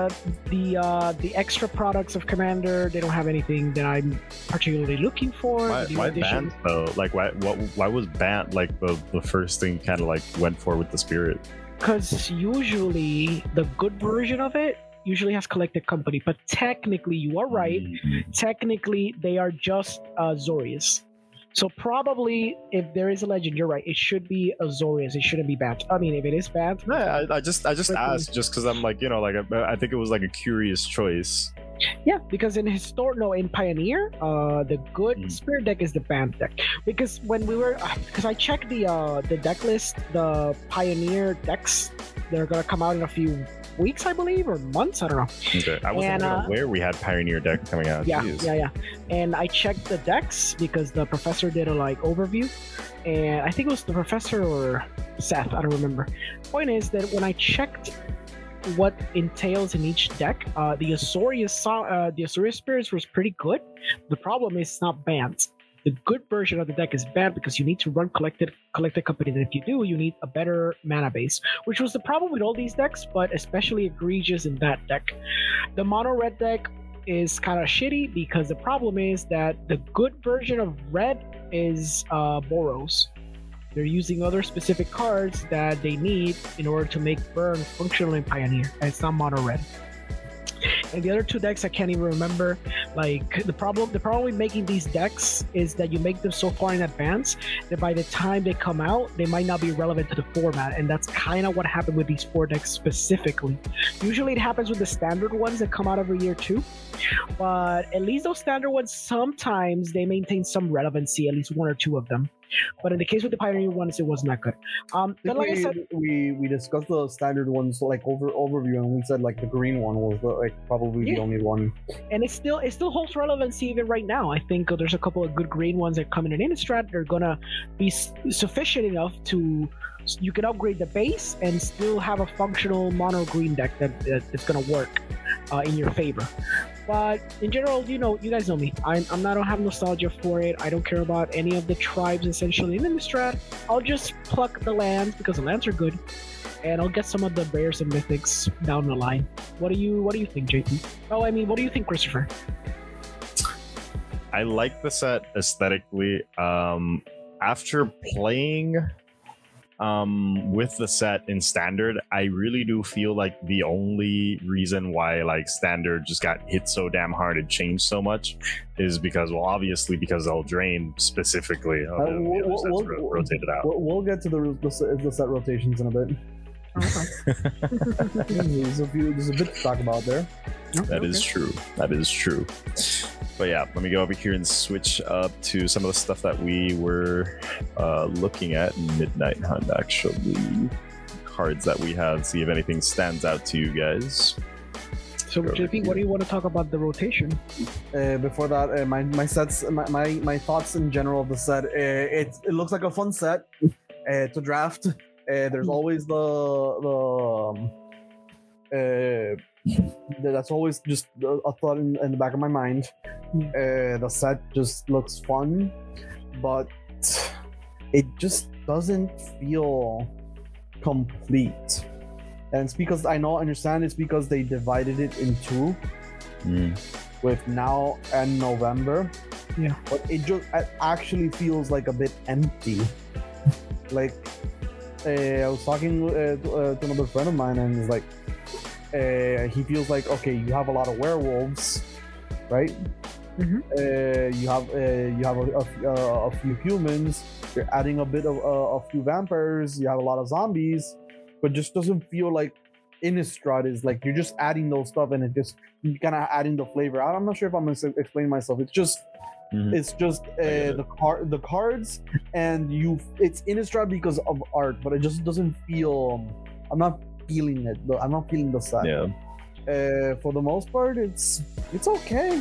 The extra products of Commander, they don't have anything that I'm particularly looking for. Why band though? Like why was band like the first thing kind of like went for with the spirit? Because usually the good version of it usually has collected company, but technically you are right. Mm-hmm. Technically they are just Azorius. So probably, if there is a legend, you're right. It should be Azorius. It shouldn't be banned. I mean, if it is banned, yeah, I just asked just because I'm like, I think it was like a curious choice. Yeah, because in Pioneer, the good spirit deck is the banned deck. Because when I checked the deck list, the Pioneer decks, they're gonna come out in a few weeks, I believe, or months. I don't know. Okay, I wasn't even aware we had Pioneer deck coming out. Yeah, Jeez. yeah. And I checked the decks because the professor did a overview, and I think it was the professor or Seth. I don't remember. Point is that when I checked what entails in each deck, the Azorius spirits was pretty good. The problem is it's not banned. The good version of the deck is banned because you need to run collected company, and if you do, you need a better mana base, which was the problem with all these decks, but especially egregious in that deck. The mono red deck is kind of shitty because the problem is that the good version of red is Boros. They're using other specific cards that they need in order to make burn functional in Pioneer, and it's not mono red. And the other two decks I can't even remember. Like the problem with making these decks is that you make them so far in advance that by the time they come out, they might not be relevant to the format, and that's kind of what happened with these 4 decks specifically. Usually it happens with the standard ones that come out every year too, but at least those standard ones, sometimes they maintain some relevancy, at least 1 or 2 of them. But in the case with the Pioneer ones, it wasn't that good. But like I said, we discussed the standard ones overview, and we said like the green one was probably the only one. And it still holds relevancy even right now. I think there's a couple of good green ones that come in an Innistrad. They're gonna be sufficient enough to you can upgrade the base and still have a functional mono green deck that's gonna work in your favor. But in general, you guys know me. I don't have nostalgia for it. I don't care about any of the tribes essentially in Innistrad. I'll just pluck the lands because the lands are good, and I'll get some of the rares and mythics down the line. What do you think, JP? Oh, I mean, what do you think, Christopher? I like the set aesthetically. after playing with the set in standard, I really do feel like the only reason why like standard just got hit so damn hard and changed so much is because, well, obviously because Eldraine specifically rotated out. We'll get to the set rotations in a bit. There's a bit to talk about there. That is true. But yeah, let me go over here and switch up to some of the stuff that we were looking at in Midnight Hunt, actually. Cards that we have, see if anything stands out to you guys. So, JP, what do you want to talk about the rotation? Before that, my sets, my thoughts in general of the set. It looks like a fun set to draft. There's always that's always just a thought in the back of my mind. The set just looks fun, but it just doesn't feel complete. And it's because I understand it's because they divided it in two with now and November. Yeah, but it actually feels like a bit empty. Like I was talking to another friend of mine, and it's like he feels like, okay, you have a lot of werewolves, right? You have a few humans. You're adding a bit of a few vampires. You have a lot of zombies, but just doesn't feel like Innistrad is like you're just adding those stuff, and it just kind of adding the flavor. I'm not sure if I'm going to explain myself. It's just. It's just the cards, and it's Innistrad because of art, but it just doesn't feel. I'm not feeling it. I'm not feeling the set. Yeah. For the most part, it's okay.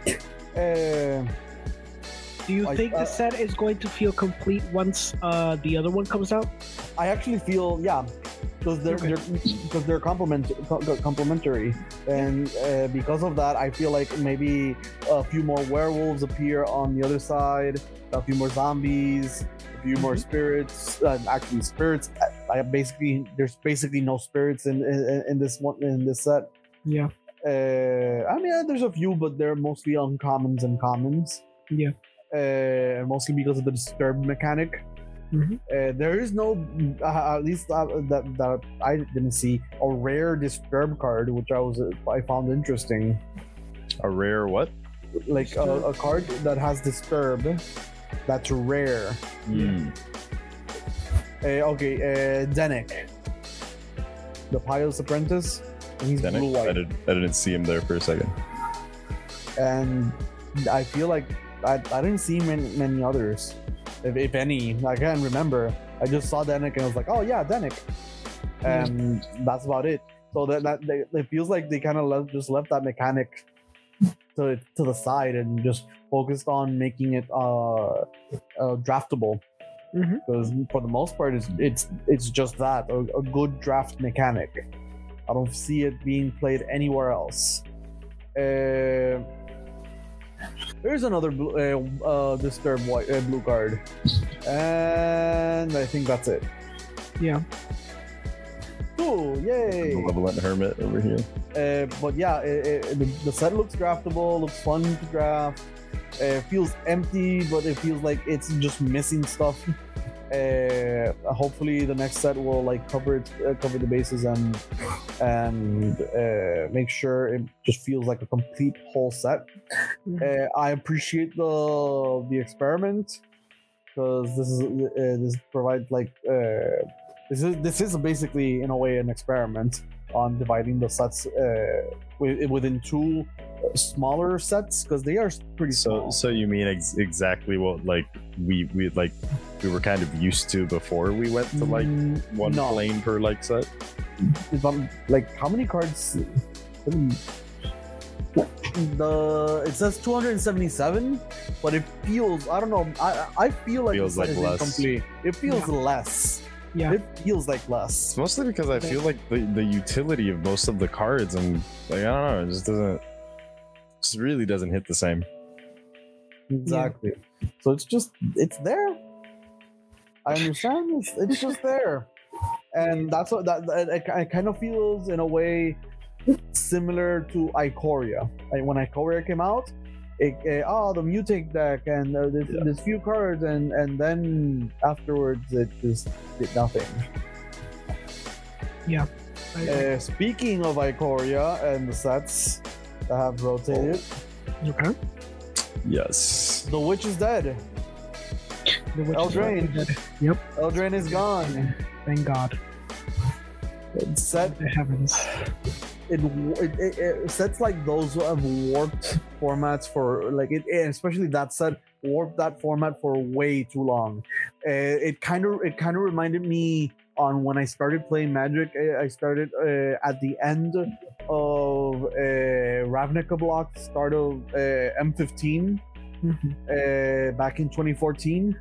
Do you think the set is going to feel complete once the other one comes out? I actually feel because they're complementary, and because of that, I feel like maybe a few more werewolves appear on the other side, a few more zombies, a few more spirits. Actually, spirits. There's basically no spirits in this set. Yeah. I mean, there's a few, but they're mostly uncommons and commons. Yeah. Mostly because of the disturb mechanic. There is no, at least that I didn't see, a rare disturb card, which I found interesting. A rare what? Like a card that has disturb, that's rare. Denik, the Pious Apprentice. He's Denik? blue-white. I didn't see him there for a second. And I feel like I didn't see many others. If any, I can't remember. I just saw Denik and I was like, oh yeah, Denik, and that's about it. So it feels like they kind of left that mechanic to the side and just focused on making it draftable. Because for the most part, it's just that a good draft mechanic. I don't see it being played anywhere else. There's another disturb blue card, and I think that's it. Yeah. Cool! Yay! Malevolent Hermit over here. But yeah, the set looks draftable. Looks fun to draft. It feels empty, but it feels like it's just missing stuff. Hopefully, the next set will like cover the bases and make sure it just feels like a complete whole set. I appreciate the experiment, because this provides like this is basically in a way an experiment on dividing the sets within two smaller sets, because they are pretty small. So you mean exactly what like we were kind of used to before we went to like one plane per like set? Like how many cards? It says 277, but it feels, I don't know, I feel like feels like less. Incomplete. It feels less. Yeah, it feels like less. It's mostly because I feel like the utility of most of the cards, and like I don't know, it just really doesn't hit the same. Exactly. Yeah. So it's there. I understand. It's just there, and that's what it kind of feels in a way similar to Ikoria. Like when Ikoria came out, the mutate deck and there's few cards, and then afterwards it just did nothing. Yeah. Speaking of Ikoria and the sets that have rotated, Okay. Yes. the witch is dead. The witch is Eldraine. dead. Yep. Eldraine is gone. Thank God. Set The heavens. it sets like those who have warped formats for like it, especially that set warped that format for way too long. It kind of reminded me on when I started playing Magic. I started at the end of Ravnica block, start of M15, back in 2014.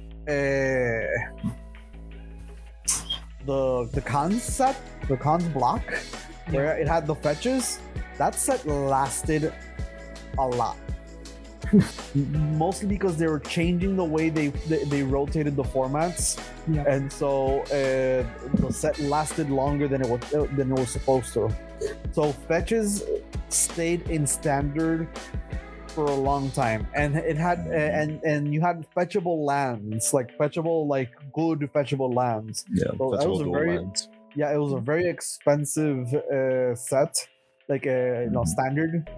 The Khans set, the Khans block, where it had the fetches, that set lasted a lot. Mostly because they were changing the way they rotated the formats, and so the set lasted longer than it was supposed to. So fetches stayed in standard for a long time, and it had and you had fetchable lands, like good fetchable lands. Yeah, so that was it was a very expensive set, like standard.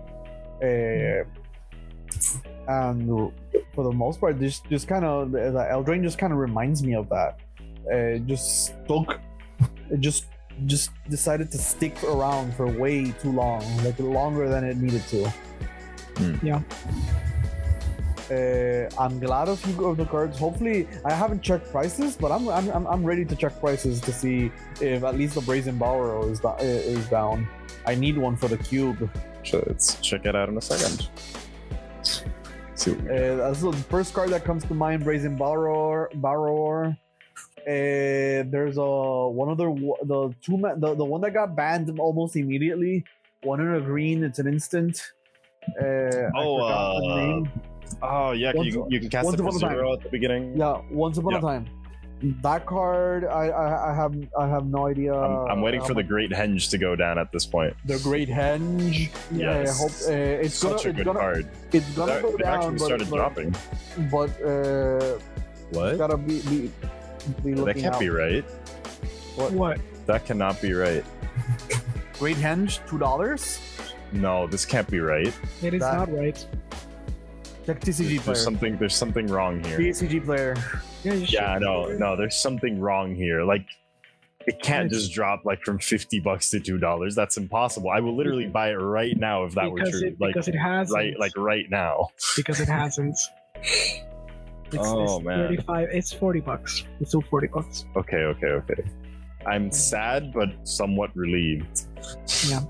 And for the most part, just kind of Eldraine just kind of reminds me of that. It just decided to stick around for way too long, like longer than it needed to. Yeah. I'm glad of the cards. Hopefully, I haven't checked prices, but I'm ready to check prices to see if at least the Brazen Borrow is down. I need one for the cube. So let's check it out in a second. That's the first card that comes to mind. Brazen Borrower. There's one other, the one that got banned almost immediately. One in a green. It's an instant. Oh yeah, you can cast it for 0 at the beginning. Yeah, once upon a time. That card, I have no idea. I'm waiting for the Great Henge to go down at this point. The Great Henge. Yeah, I hope it's such a good card. It's gonna go down. Actually started dropping. But what? Gotta be that can't out. Be right. What? That cannot be right. Great Henge, $2. No, this can't be right. It is not right. Check TCG player. There's something wrong here. TCG player. Yeah, no, there's something wrong here. Like, it can't just drop like from $50 to $2. That's impossible. I will literally buy it right now if that were true. Because it hasn't. Right now. Because it hasn't. It's man. $35. It's $40. It's still $40. Okay. I'm sad, but somewhat relieved. Yeah.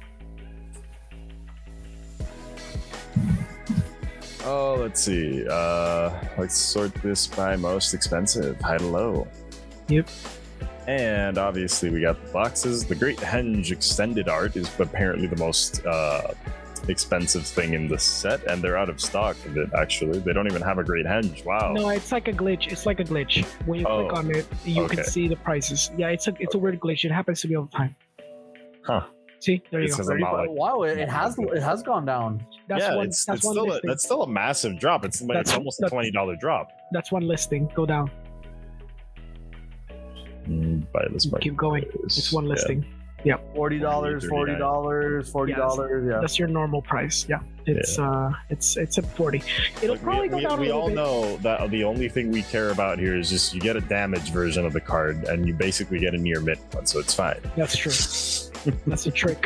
Oh, let's see. Let's sort this by most expensive, high to low. Yep. And obviously we got the boxes. The Great Henge extended art is apparently the most expensive thing in the set, and they're out of stock of it, actually. They don't even have a Great Henge. Wow. No, it's like a glitch. When you click on it, you can see the prices. Yeah, it's a weird glitch. It happens to me all the time. Huh. See, there you go. Wow, it has gone down. That's still a massive drop. It's almost a $20 drop. That's one listing. Go down. Buy this one. Keep going. It's one listing. Yeah. $40, $40. Yeah. That's your normal price. Yeah. It's at 40. It'll probably go down a little bit. We all know that the only thing we care about here is just you get a damaged version of the card, and you basically get a near mint one, so it's fine. That's true. That's a trick.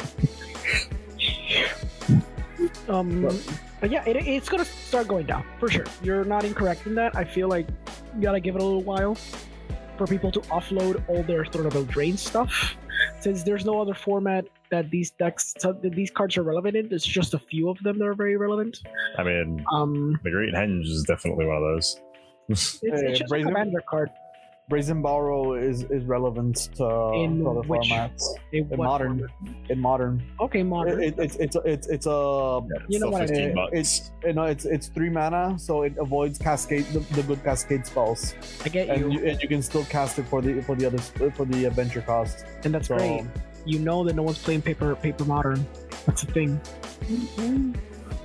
But yeah, it's gonna start going down for sure. You're not incorrect in that. I feel like you gotta give it a little while for people to offload all their Throne of Eldraine stuff, since there's no other format that these cards are relevant in. There's just a few of them that are very relevant. I mean, the Great Henge is definitely one of those. It's just a commander card. Brazen Borrow is relevant to other formats. In modern. Okay, modern. It's a you know what it's 3 mana, so it avoids cascade the good cascade spells. I get you. And you can still cast it for the adventure cost. And that's great. You know that no one's playing paper modern. That's the thing.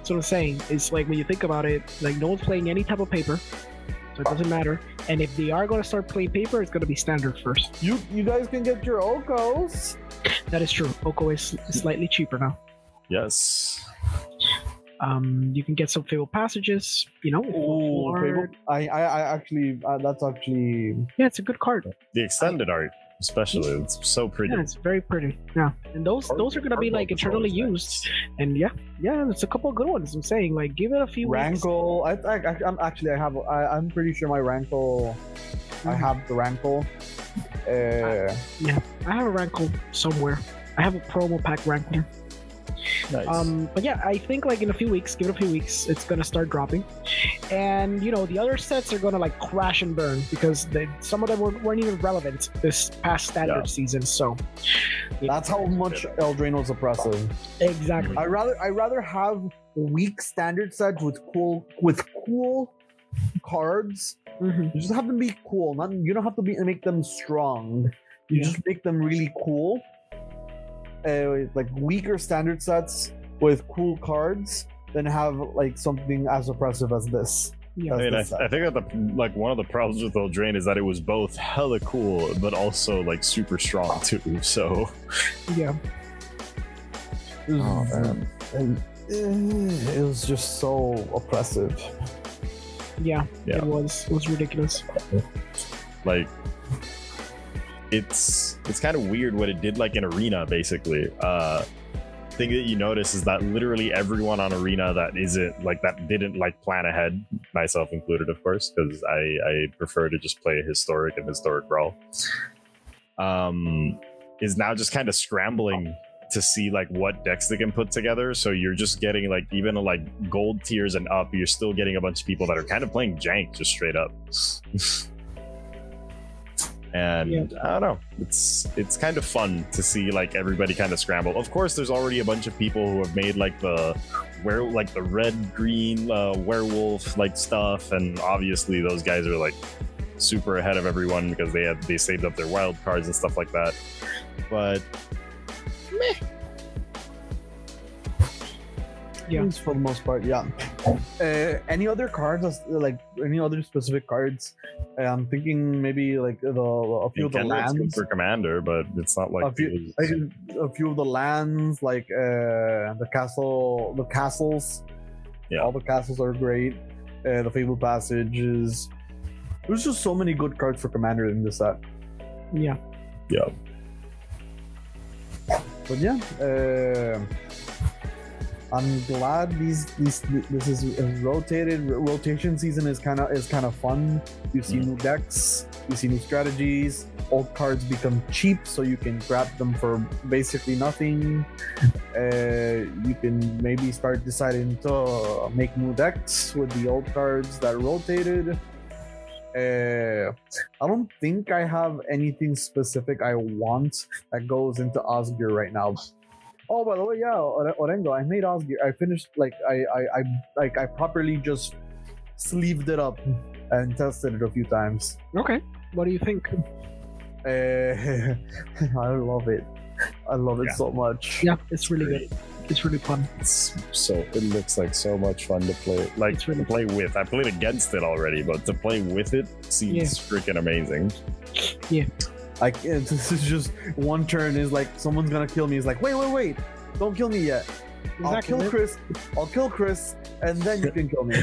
That's what I'm saying. It's like when you think about it, like no one's playing any type of paper, so it doesn't matter. And if they are going to start playing paper, it's going to be standard first. You guys can get your Okos. That is true. Oko is slightly cheaper now. Yes. You can get some Fable passages. You know. Oh, Fable. I actually. That's actually. Yeah, it's a good card. The extended art, especially, it's so pretty. Yeah, it's very pretty. Yeah, and those are gonna be like eternally used. And yeah, it's a couple of good ones. I'm saying, like, give it a few. Rankle. I'm pretty sure my Rankle. I have the Rankle. Yeah, I have a Rankle somewhere. I have a promo pack Rankle. Nice. But yeah, I think like in a few weeks, give it a few weeks, it's gonna start dropping, and you know the other sets are gonna like crash and burn because some of them weren't even relevant this past standard season. So that's how much Eldraine was oppressive. Exactly. I rather have weak standard sets with cool cards. Mm-hmm. You just have them be cool. You don't have to make them strong. You just make them really cool. Like weaker standard sets with cool cards than have like something as oppressive as this. Yeah, I think that one of the problems with Eldraine is that it was both hella cool but also like super strong too. So yeah. Oh man, it was just so oppressive. Yeah. It was ridiculous. Like. It's kind of weird what it did like in Arena, basically. Thing that you notice is that literally everyone on Arena that didn't like plan ahead, myself included, of course, because I prefer to just play historic and historic brawl, is now just kind of scrambling to see like what decks they can put together. So you're just getting like even like gold tiers and up, you're still getting a bunch of people that are kind of playing jank just straight up. And I don't know, it's kind of fun to see like everybody kind of scramble. Of course, there's already a bunch of people who have made like the red green werewolf like stuff, and obviously those guys are like super ahead of everyone because they saved up their wild cards and stuff like that. But meh. Yeah, for the most part, yeah. Any other cards, like any other specific cards? I'm thinking maybe like a few of the lands for commander, but it's not like a few of the lands, like the castles. Yeah, all the castles are great. The Fable passages. There's just so many good cards for commander in this set. Yeah. Yeah. But yeah. I'm glad this is rotated. Rotation season is kind of fun. You see new decks, you see new strategies. Old cards become cheap, so you can grab them for basically nothing. You can maybe start deciding to make new decks with the old cards that rotated. I don't think I have anything specific I want that goes into Osgir right now. Oh, by the way, yeah, Orengo, I made Osgir. I finished I properly just sleeved it up and tested it a few times. Okay, what do you think? I love it. I love it so much. Yeah, it's really good. It's really fun. It looks like so much fun to play. Like to play with. I played against it already, but to play with it seems freaking amazing. Yeah. Like this is just one turn is like someone's gonna kill me. It's like wait, don't kill me yet. Exactly. I'll kill Chris, and then you can kill me.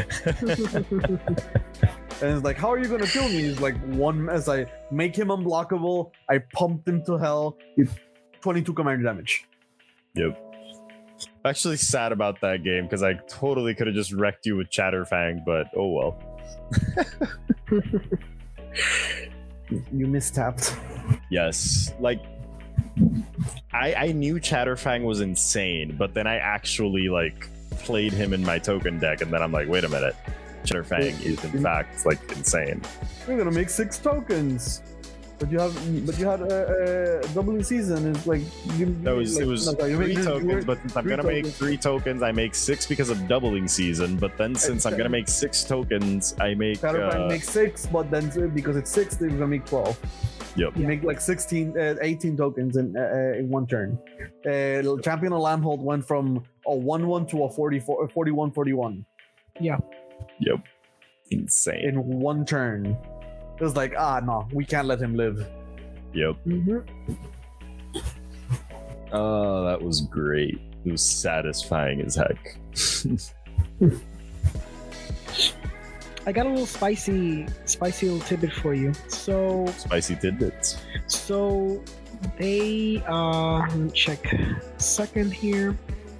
And it's like, how are you gonna kill me? It's like as I make him unblockable, I pumped him to hell. 22 commander damage. Yep. I'm actually sad about that game because I totally could have just wrecked you with Chatterfang, but oh well. You mistapped. Yes, like I knew Chatterfang was insane, but then I actually like played him in my token deck, and then I'm like, wait a minute, Chatterfang is in fact like insane. You're gonna make 6 tokens, but you had a doubling season. Is like it was 3 tokens, but since I'm gonna make 3 tokens, I make 6 because of doubling season. But then since I'm gonna make 6 tokens, I make Chatterfang makes 6, but then because it's 6, they're gonna make 12. Yep. You make like 18 tokens in one turn. Champion of Landhold went from a 1/1 to a 41/41. Yeah. Yep. Insane. In one turn. It was like, no, we can't let him live. Yep. Oh, that was great. It was satisfying as heck. I got a little spicy little tidbit for you. So spicy tidbits. So they let me check a second here.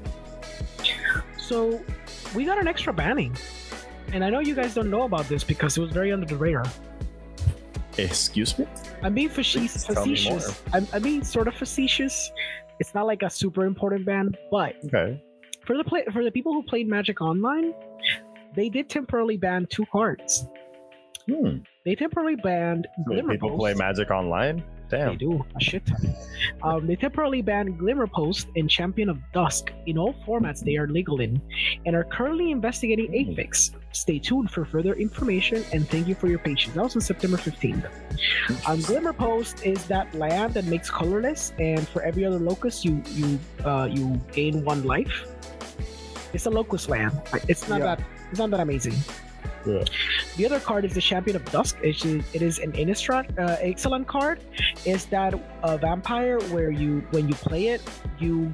So we got an extra banning. And I know you guys don't know about this because it was very under the radar. Excuse me? I'm being facetious. I'm being sort of facetious. It's not like a super important ban, but okay. For the people who played Magic Online, they did temporarily ban 2 cards. They temporarily banned Glimmer People Post. play Magic Online? Damn. They do, a shit ton. They temporarily banned Glimmer Post and Champion of Dusk in all formats they are legal in, and are currently investigating a fix. Stay tuned for further information, and thank you for your patience. That was on September 15th. Glimmer Post is that land that makes colorless, and for every other locus, you gain 1 life. It's a locus land. It's not that amazing. Yeah. The other card is the Champion of Dusk. It is an Innistrad excellent card. Is that a vampire where when you play it, you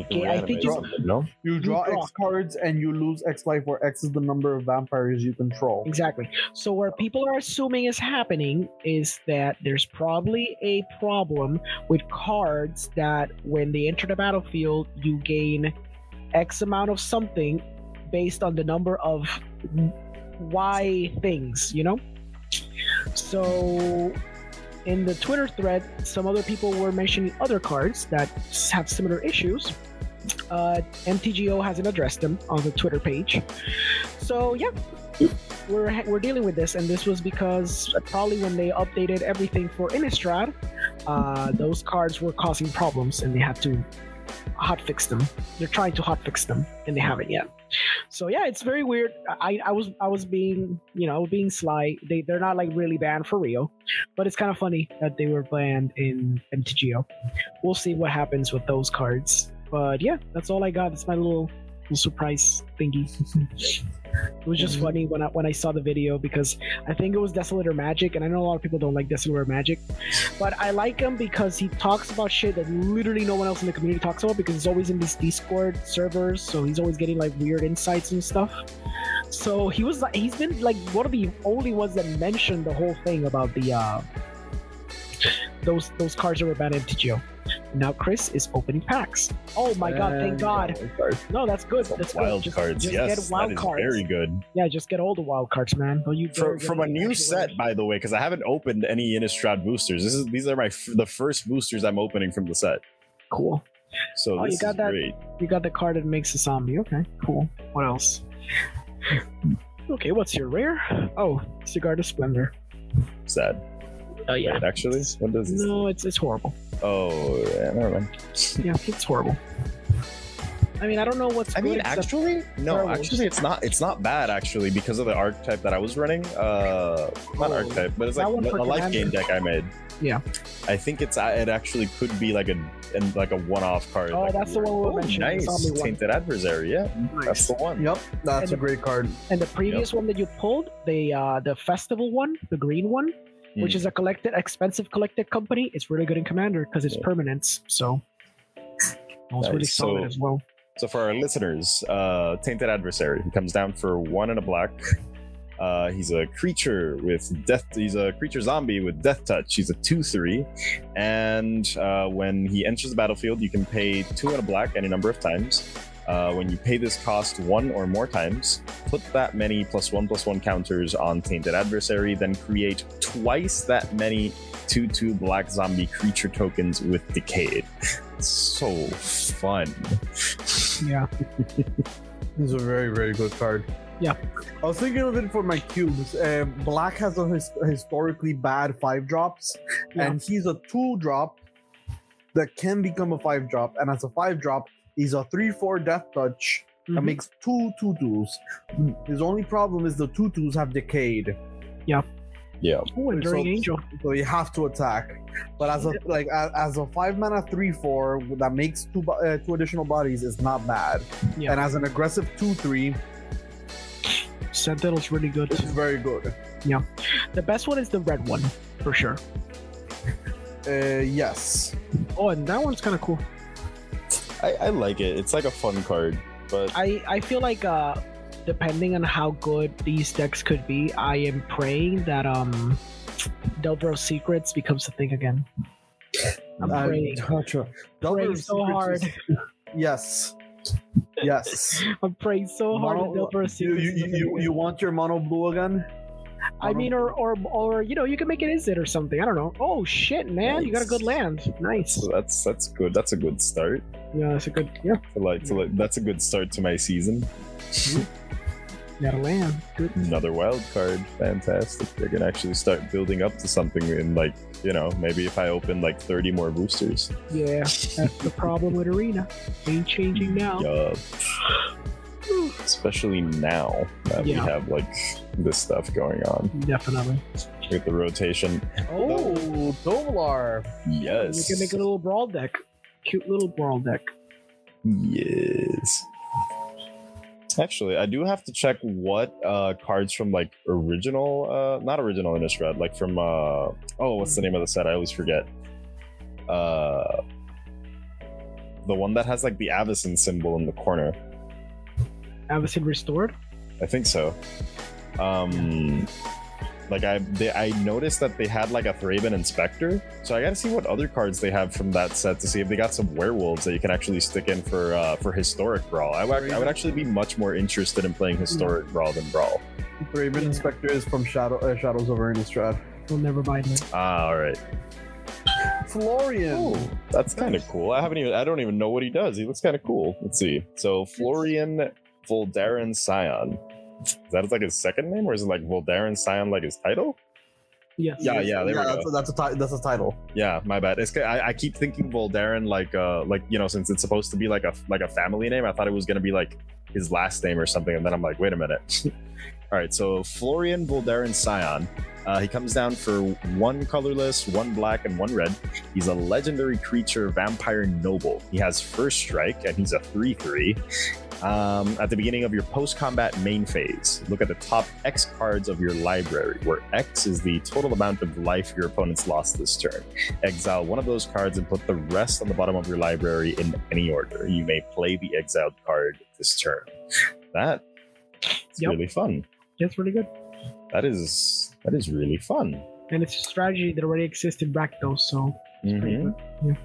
draw X cards and you lose X life, where X is the number of vampires you control. Exactly. So what people are assuming is happening is that there's probably a problem with cards that when they enter the battlefield, you gain X amount of something based on the number of Y things, So in the Twitter thread, some other people were mentioning other cards that have similar issues. MTGO hasn't addressed them on the Twitter page. So yeah, we're dealing with this, and this was because probably when they updated everything for Innistrad, those cards were causing problems, and they had to hotfix them. They're trying to hotfix them, and they haven't yet. So yeah, it's very weird. I was being being sly. They're not like really banned for real, but it's kind of funny that they were banned in MTGO. We'll see what happens with those cards. But yeah, that's all I got. It's my little surprise thingy. It was just funny when I saw the video, because I think it was Desolator Magic, and I know a lot of people don't like Desolator Magic, but I like him because he talks about shit that literally no one else in the community talks about, because he's always in these Discord servers, so he's always getting like weird insights and stuff. So he's been like one of the only ones that mentioned the whole thing about the those cards that were banned in MTGO. Now Chris is opening packs. Oh my god, thank god. No, that's good. That's wild good. Cards. Just yes, get wild that is cards. Very good. Yeah, just get all the wild cards, man. From a new set, by the way, because I haven't opened any Innistrad boosters. These are the first boosters I'm opening from the set. Cool. So this is great. You got the card that makes a zombie. Okay, cool. What else? Okay, what's your rare? Oh, Cigar de Splendor. Sad. Oh yeah. Wait, actually, what does this? No, it's horrible. Oh yeah, never mind. Yeah, it's horrible. I mean, I don't know what's. Actually, it's not bad actually, because of the archetype that I was running. Not archetype, but it's like a life gain deck I made. Yeah. I think it actually could be like a one-off card. Oh, that's the one we mentioned. Nice, Tainted Adversary. Yeah, nice. That's the one. Yep, that's a great card. And the previous one that you pulled, the festival one, the green one, which is a expensive collected company. It's really good in Commander because it's permanence. So that was really solid as well. So for our listeners, Tainted Adversary, he comes down for 1 and a black. He's a creature with death. He's a creature zombie with death touch. He's a 2/3, and when he enters the battlefield, you can pay 2 and a black any number of times. When you pay this cost 1 or more times, put that many +1/+1 counters on Tainted Adversary, then create twice that many 2/2 black zombie creature tokens with Decayed. It's so fun. Yeah. This is a very, very good card. Yeah. I was thinking of it for my cubes. Black has a historically bad 5-drops, and he's a 2-drop that can become a 5-drop, and as a 5-drop, he's a 3/4 death touch that makes 2 2/2s. His only problem is the 2/2s have Decayed. Yeah. Yeah. Oh, Enduring Angel. So you have to attack. But as a 5-mana 3/4 that makes two additional bodies is not bad. Yeah. And as an aggressive 2/3, Sentinel's really good. it's very good. Yeah. The best one is the red one, for sure. Yes. Oh, and that one's kind of cool. I like it. It's like a fun card, but I feel like depending on how good these decks could be, I am praying that Delveros Secrets becomes a thing again. I'm praying. Praying so hard. Yes. Yes. I'm praying so hard that Delveros Secrets. You want your mono blue again? I mean, or you can make it instant or something. I don't know. Oh shit, man! Nice. You got a good land. Nice. So that's good. That's a good start. Yeah, that's a good. Yeah. That's a good start to my season. You got a land. Good. Another wild card. Fantastic. They can actually start building up to something in maybe if I open 30 more boosters. Yeah, that's the problem with Arena. Ain't changing now. Yeah. Especially now that we have this stuff going on. Definitely. With the rotation. Oh, Dovalar. Yes. You can make a little brawl deck. Cute little brawl deck. Yes. Actually, I do have to check what cards from original, not original Innistrad, from what's the name of the set? I always forget. The one that has the Avacyn symbol in the corner. Avacyn Restored? I think so. I noticed that they had a Thraben Inspector, so I gotta see what other cards they have from that set to see if they got some werewolves that you can actually stick in for Historic Brawl. I would actually be much more interested in playing Historic Brawl than Brawl. Thraben Inspector is from Shadows over Innistrad. We'll never buy them. Ah, all right. Florian. Ooh, that's kind of cool. I don't even know what he does. He looks kind of cool. Let's see. So Florian Voldaren Scion. Is that his second name, or is it Voldaren Scion his title? Yes. Yeah. There we go. That's a title. Yeah, my bad. I keep thinking Voldaren since it's supposed to be a family name. I thought it was gonna be his last name or something, and then I'm like, wait a minute. All right, so Florian Voldaren Scion. He comes down for 1 colorless, 1 black, and 1 red. He's a legendary creature, Vampire Noble. He has first strike, and he's a 3/3. At the beginning of your post-combat main phase, look at the top X cards of your library, where X is the total amount of life your opponents lost this turn. Exile one of those cards and put the rest on the bottom of your library in any order. You may play the exiled card this turn. That is really fun. That's really good. That is really fun. And it's a strategy that already exists in Rakdos, so it's pretty good.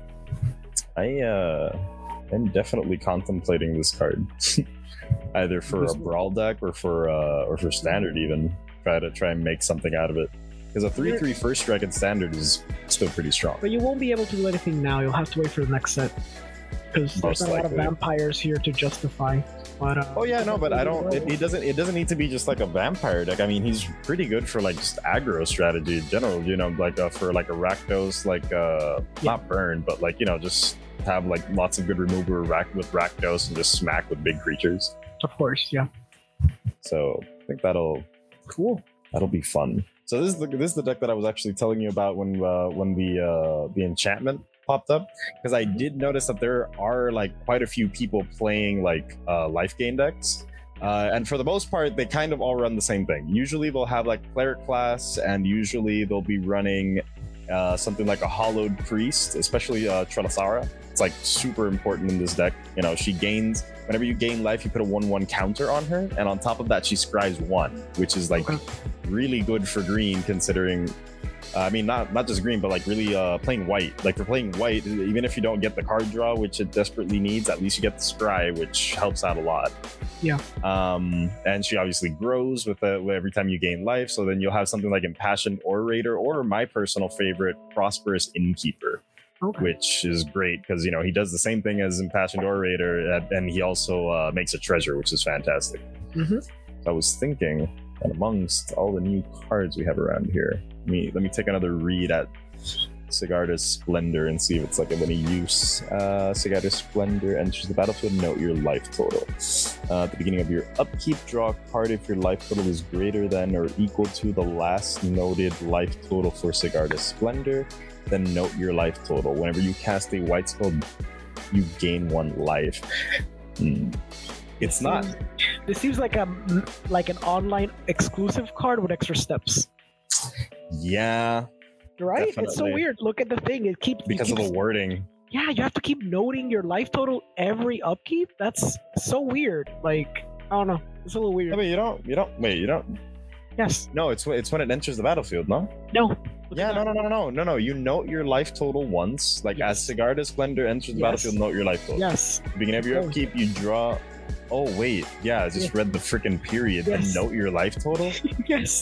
Yeah. I'm definitely contemplating this card, either for a brawl deck or for standard even. Try and make something out of it, because a 3/3 first strike in standard is still pretty strong. But you won't be able to do anything now. You'll have to wait for the next set, because there's a lot of vampires here to justify. But, but I don't. It doesn't need to be just a vampire deck. I mean, he's pretty good for just aggro strategy in general. For a Rakdos, not burn, but just have lots of good removal with Rakdos and just smack with big creatures. Of course, yeah. So I think that'll be fun. So this is the deck that I was actually telling you about when the enchantment popped up, because I did notice that there are quite a few people playing life gain decks. And for the most part, they kind of all run the same thing. Usually they'll have cleric class, and usually they'll be running something like a Hollowed Priest, especially Trelasara. It's super important in this deck. She gains, whenever you gain life, you put a 1/1 counter on her, and on top of that she scries 1, which is really good for green, considering not just green, but really playing white. For playing white, even if you don't get the card draw, which it desperately needs, at least you get the scry, which helps out a lot. Yeah. And she obviously grows with every time you gain life, so then you'll have something like Impassioned Orator, or my personal favorite, Prosperous Innkeeper. Okay. Which is great, because he does the same thing as Impassioned Orator, and he also makes a treasure, which is fantastic. Mm-hmm. So I was thinking that amongst all the new cards we have around here, let me take another read at Sigarda's Splendor and see if it's like of any use. Sigarda's Splendor enters the battlefield. Note your life total. At the beginning of your upkeep, draw a card if your life total is greater than or equal to the last noted life total for Sigarda's Splendor. Then note your life total. Whenever you cast a white spell, you gain 1 life. It's not. This seems like an online exclusive card with extra steps. Yeah. Right? Definitely. It's so weird. Look at the thing. It keeps because of the wording. Yeah, you have to keep noting your life total every upkeep. That's so weird. Like, I don't know. It's a little weird. Yeah, but you don't. Yes. No, it's when it enters the battlefield, no? No. Yeah, no. You note your life total once. Like, as Sigarda's Splendor enters the battlefield, note your life total. Yes. Beginning of your upkeep, you draw. Oh, wait. Yeah, I just read the freaking period and note your life total? Yes.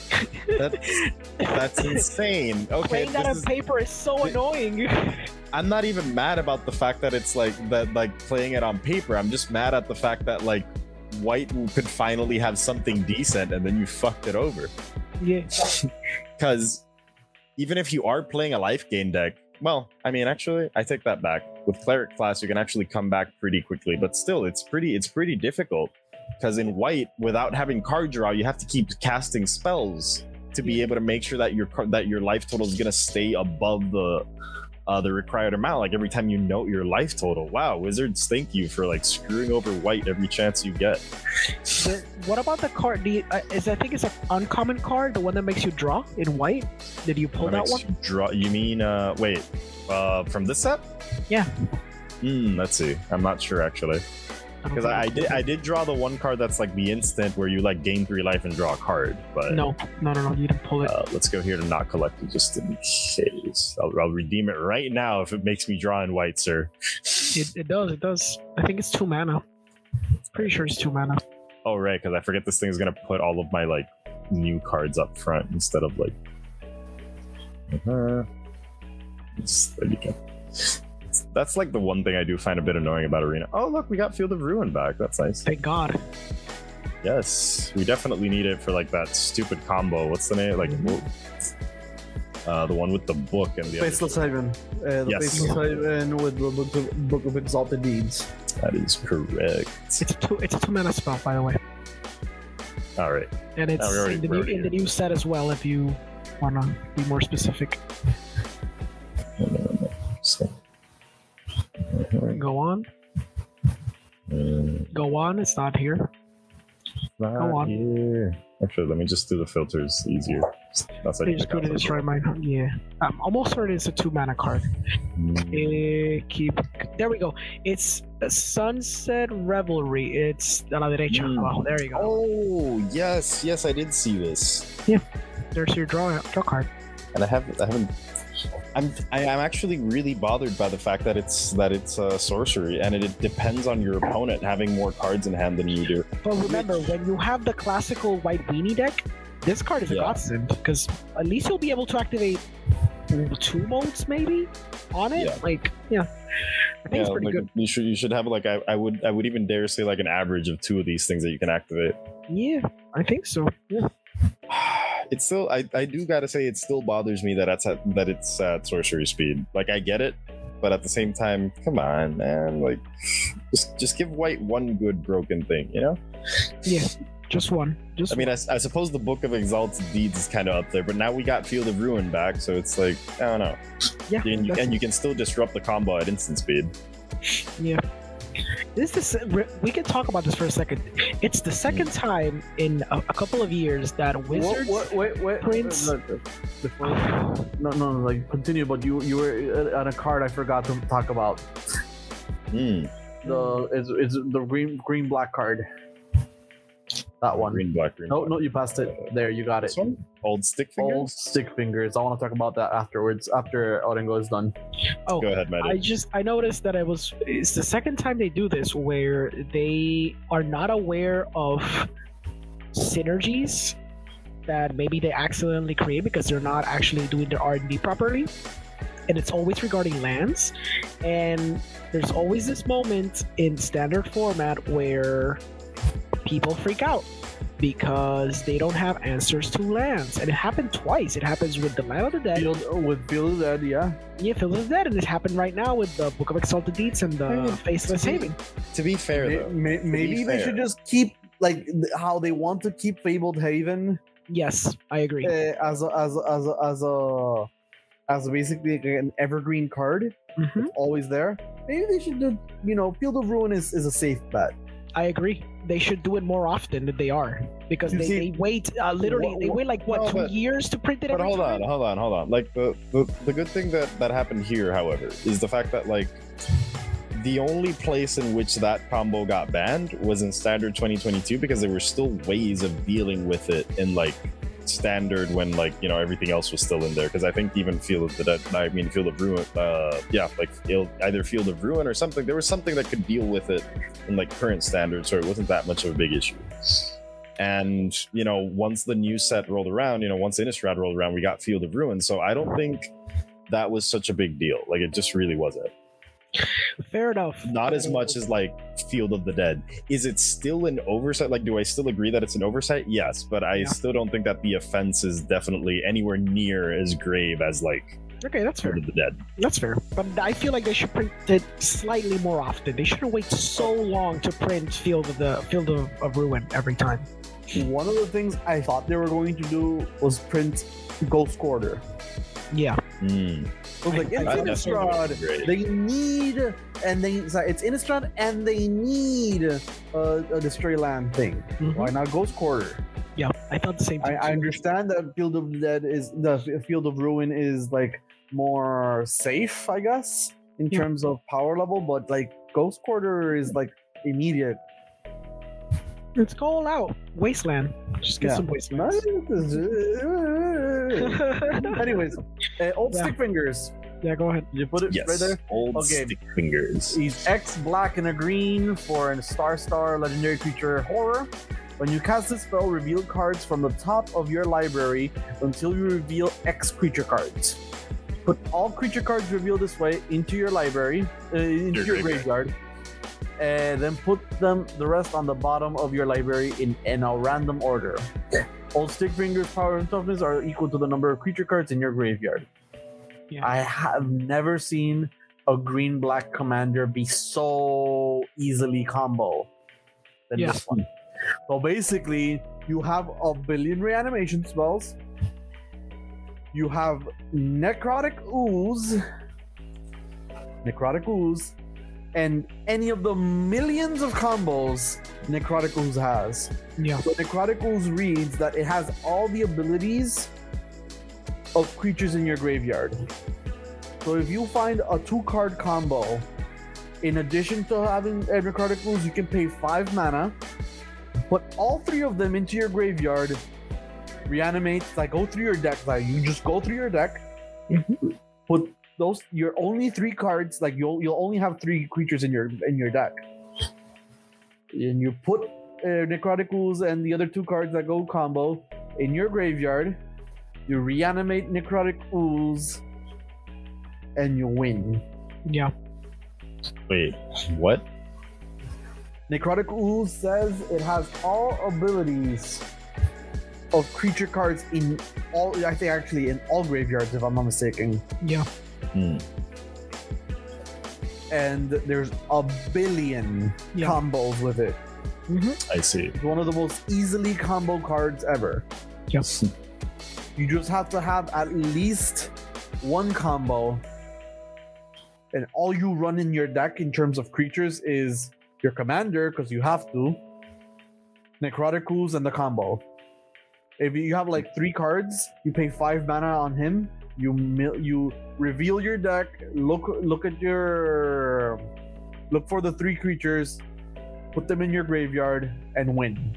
That's insane. Okay. Playing that on paper is so annoying. I'm not even mad about the fact that it's like playing it on paper. I'm just mad at the fact that like white could finally have something decent and then you fucked it over. Yeah. Because even if you are playing a life gain deck, well, I mean, actually, I take that back. With Cleric class, you can actually come back pretty quickly, but still, it's pretty difficult. Because in white, without having card draw, you have to keep casting spells to be able to make sure that your life total is gonna stay above the required amount. Like every time you note your life total. Wow, Wizards, thank you for like screwing over white every chance you get. What about the card? I think it's an uncommon card, the one that makes you draw in white. Did you pull that one? Draw? You mean from this set? Yeah. Let's see. I'm not sure actually. Because I did draw the one card that's like the instant where you like gain 3 life and draw a card, but no, you didn't pull it. Let's go here to not collect it just in case. I'll redeem it right now if it makes me draw in white, sir. It does. I think it's 2 mana. Pretty sure it's 2 mana. Oh right, because I forget this thing is gonna put all of my like new cards up front instead of like. There you go. That's like the one thing I do find a bit annoying about Arena. Oh look, we got Field of Ruin back. That's nice. Thank God. Yes, we definitely need it for like that stupid combo. What's the name? Like the one with the book and the Faceless Haven. Faceless Haven with the Book of Exalted Deeds. That is correct. It's a 2 mana spell, by the way. All right. And it's in the new set as well. If you wanna be more specific. Go on. Go on. It's not here. Go on. Here. Actually, let me just do the filters easier. That's like just go to destroy mine. Yeah. I'm almost certain it's a 2 mana card. There we go. It's Sunset Revelry. It's a la derecha. Wow, there you go. Oh yes, I did see this. Yeah. There's your draw card. And I haven't. I'm actually really bothered by the fact that it's a sorcery, and it depends on your opponent having more cards in hand than you do. But remember, when you have the classical white weenie deck, this card is a godsend, because at least you'll be able to activate 2 modes maybe on it. I think it's pretty good. You should have like I would even dare say like an average of 2 of these things that you can activate. Yeah, I think so. Yeah. It's still I do gotta say it still bothers me that it's at sorcery speed. Like I get it, but at the same time, come on, man. Like just give white one good broken thing, you know? Yeah, just one. I mean, I suppose the Book of Exalted Deeds is kind of up there, but now we got Field of Ruin back, so it's like I don't know. Yeah, and you can still disrupt the combo at instant speed. Yeah. We can talk about this for a second. It's the second time in a couple of years that Wizards Prince. No, like continue. But you were on a card I forgot to talk about. It's the green black card. That one. Green black. No, you passed it. There, you got it. One? Old Stick Fingers. Old Stick Fingers. I want to talk about that afterwards, after Odengo is done. Oh, go ahead, Maddie. I noticed that it's the second time they do this where they are not aware of synergies that maybe they accidentally create because they're not actually doing their R&D properly. And it's always regarding lands. And there's always this moment in standard format where people freak out because they don't have answers to lands, and it happened twice. It happens with the Land of the Dead, Field of the Dead, yeah. Yeah, Field of the Dead, and it happened right now with the Book of Exalted Deeds and the Faceless Haven. To be fair, though, maybe they should just keep like how they want to keep Fabled Haven. Yes, I agree. As basically an evergreen card, it's always there. Maybe they should do. Field of Ruin is a safe bet. I agree. They should do it more often than they are, because they wait literally. They wait like 2 years to print it. But hold on. Like the good thing that happened here, however, is the fact that like the only place in which that combo got banned was in Standard 2022, because there were still ways of dealing with it in like Standard when like everything else was still in there. Because I think even Field of Ruin, either Field of Ruin or something, there was something that could deal with it in like current Standard, so it wasn't that much of a big issue. And once the new set rolled around, once Innistrad rolled around, we got Field of Ruin. So I don't think that was such a big deal. Like, it just really wasn't. Fair enough. Not as much as like Field of the Dead. Is it still an oversight? Like, do I still agree that it's an oversight? Yes, but I still don't think that the offense is definitely anywhere near as grave as like that's fair. Field of the Dead. That's fair. But I feel like they should print it slightly more often. They shouldn't wait so long to print Field of Ruin every time. One of the things I thought they were going to do was print Ghost Quarter. Yeah. So like it's Innistrad, they need, and it's Innistrad, and they need a Destroy Land thing. Why not Ghost Quarter? Yeah, I thought the same thing. I understand that Field of the Dead the Field of Ruin is like more safe, I guess, in terms of power level, but like Ghost Quarter is like immediate. Let's go all out. Wasteland. Just get some Wasteland. Anyways, Old Stick Fingers. Yeah, go ahead. You put it right there? Old Stick Fingers. He's X black and a green for a star legendary creature horror. When you cast this spell, reveal cards from the top of your library until you reveal X creature cards. Put all creature cards revealed this way into your library, into your graveyard. And then put the rest on the bottom of your library in a random order. Old Stick Fingers power and toughness are equal to the number of creature cards in your graveyard. Yeah. I have never seen a green-black commander be so easily combo than this one. So basically, you have a billion reanimation spells. You have Necrotic Ooze, and any of the millions of combos Necrotic Ooze has. Yeah. So Necrotic Ooze reads that it has all the abilities of creatures in your graveyard. So if you find a 2-card combo, in addition to having Necrotic Ooze, you can pay 5 mana, put all 3 of them into your graveyard, reanimate, go through your deck. You just go through your deck, put your only 3 cards, you'll only have 3 creatures in your deck, and you put Necrotic Ooze and the other 2 cards that go combo in your graveyard. You reanimate Necrotic Ooze, and you win. Yeah. Wait, what? Necrotic Ooze says it has all abilities of creature cards in all. I think actually in all graveyards, if I'm not mistaken. Yeah. And there's a billion combos with it. I see. It's one of the most easily combo cards ever. Yes. You just have to have at least 1 combo, and all you run in your deck in terms of creatures is your commander, because you have to, Necrotic Ooze, and the combo. If you have 3 cards, you pay 5 mana on him. You reveal your deck, look for the 3 creatures, put them in your graveyard, and win.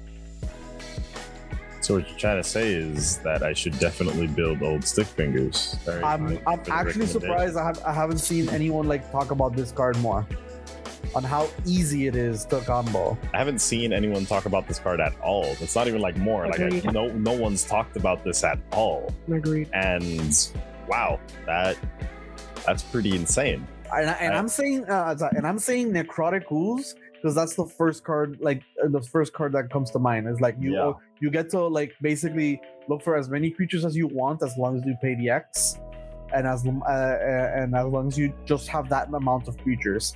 So what you're trying to say is that I should definitely build Old Stick Fingers. I'm actually surprised I haven't seen anyone talk about this card more, on how easy it is to combo. I haven't seen anyone talk about this card at all. It's not even more. No one's talked about this at all. Agreed. And wow, that's pretty insane. I'm saying Necrotic Ooze because that's the first card, like the first card that comes to mind. Is like you get to like basically look for as many creatures as you want as long as you pay the X, and as long as you just have that amount of creatures.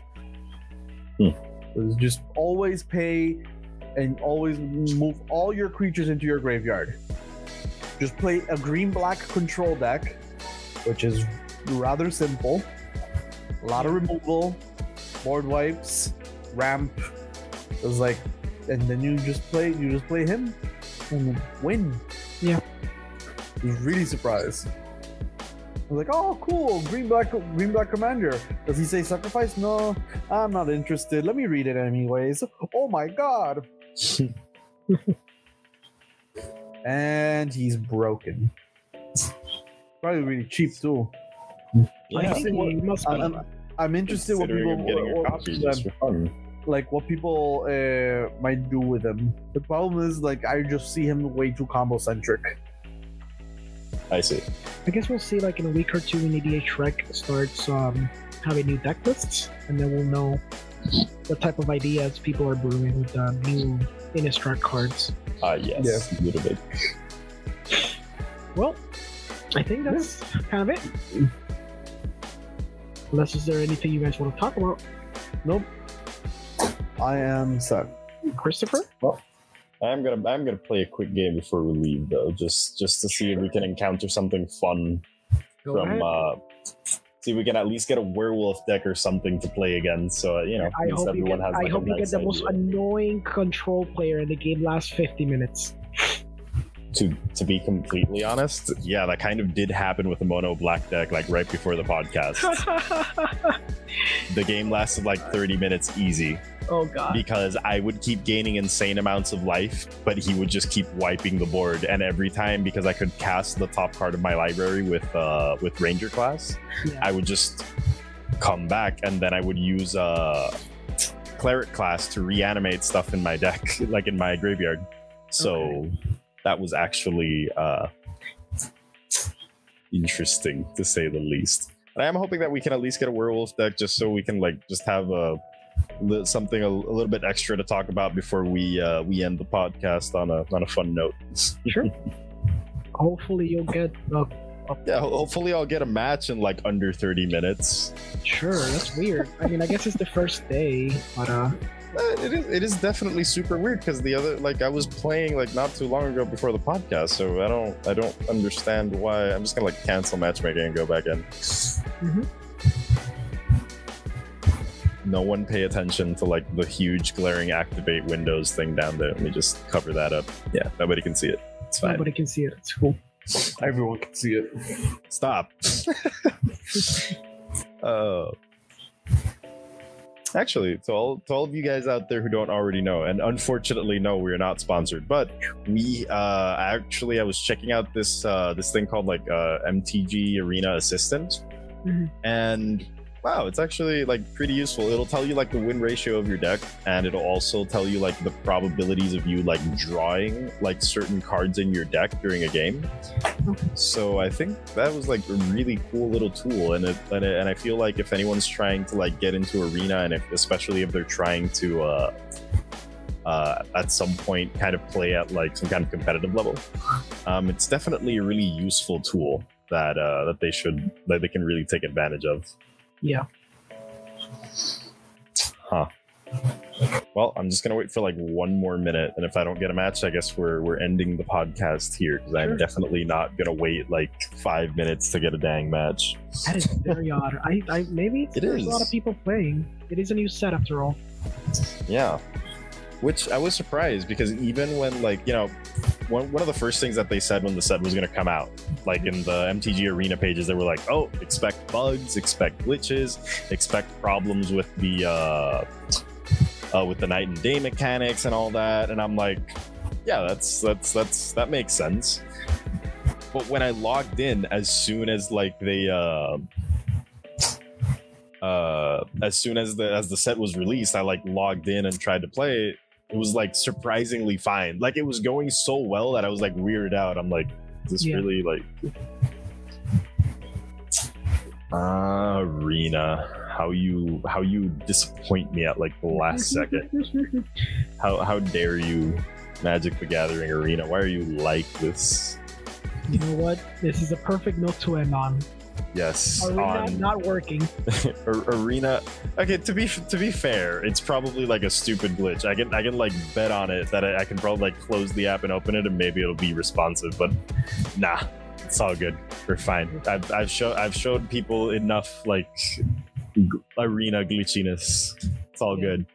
Just always pay and always move all your creatures into your graveyard. Just play a green-black control deck, which is rather simple. A lot of removal, board wipes, ramp. It was like, and then you just play him and win. Yeah. I was really surprised. I was like, oh, cool, green black commander. Does he say sacrifice? No, I'm not interested. Let me read it anyways. Oh my god. And he's broken. Probably really cheap too. Yeah. I'm interested what people like what people might do with him. The problem is like I just see him way too combo centric. I see. I guess we'll see like in a week or two when EDH Rec starts having new deck lists, and then we'll know what type of ideas people are brewing with new Innistrad cards. Yes, a little bit. Well, I think that's kind of it. Unless is there anything you guys want to talk about? Nope. I am set. Christopher? Well, I'm gonna play a quick game before we leave though, just to see if we can encounter something fun see if we can at least get a werewolf deck or something to play again. So I hope you get the most annoying control player in the game last 50 minutes. To be completely honest, yeah, that kind of did happen with the mono black deck, like right before the podcast. The game lasted like 30 minutes easy. Oh god. Because I would keep gaining insane amounts of life, but he would just keep wiping the board. And every time, because I could cast the top card of my library with Ranger class, I would just come back, and then I would use Cleric class to reanimate stuff in my deck, like in my graveyard. So that was actually interesting, to say the least. And I am hoping that we can at least get a werewolf deck, just so we can like just have something a little bit extra to talk about before we end the podcast on a fun note. Sure. Hopefully you'll get hopefully I'll get a match in like under 30 minutes. Sure, that's weird. I mean, I guess it's the first day, but it is definitely super weird, because the other, like, I was playing like not too long ago before the podcast, so I don't understand why. I'm just gonna like cancel matchmaking and go back in. No one pay attention to like the huge glaring activate windows thing down there. Let me just cover that up. Yeah, nobody can see it. It's fine. Nobody can see it. It's cool. Everyone can see it. Stop. Actually, to all of you guys out there who don't already know, and unfortunately, no, we're not sponsored, but we I was checking out this thing called like MTG Arena Assistant, and wow, it's actually like pretty useful. It'll tell you like the win ratio of your deck, and it'll also tell you like the probabilities of you like drawing like certain cards in your deck during a game. So I think that was like a really cool little tool, and I feel like if anyone's trying to like get into Arena, and especially if they're trying to at some point kind of play at like some kind of competitive level, it's definitely a really useful tool that they can really take advantage of. Yeah. Huh. Well, I'm just gonna wait for like one more minute, and if I don't get a match, I guess we're ending the podcast here, because I'm definitely not gonna wait like 5 minutes to get a dang match. That is very odd. I maybe there's a lot of people playing. It is a new set after all. Yeah. Which I was surprised, because even when like, one of the first things that they said when the set was going to come out, like in the MTG Arena pages, they were like, oh, expect bugs, expect glitches, expect problems with the night and day mechanics and all that. And I'm like, yeah, that makes sense. But when I logged in, as soon as like they as soon as the set was released, I like logged in and tried to play it. It was like surprisingly fine. Like it was going so well that I was like weirded out. I'm like, is this really like Arena? how you disappoint me at like the last second. How dare you, Magic the Gathering Arena? Why are you like this? You know what? This is a perfect note to end on. Yes. Arena not working. Arena. Okay, to be fair, it's probably like a stupid glitch. I can like bet on it that I can probably like close the app and open it and maybe it'll be responsive. But nah, it's all good. We're fine. I've showed people enough like arena glitchiness. It's all good.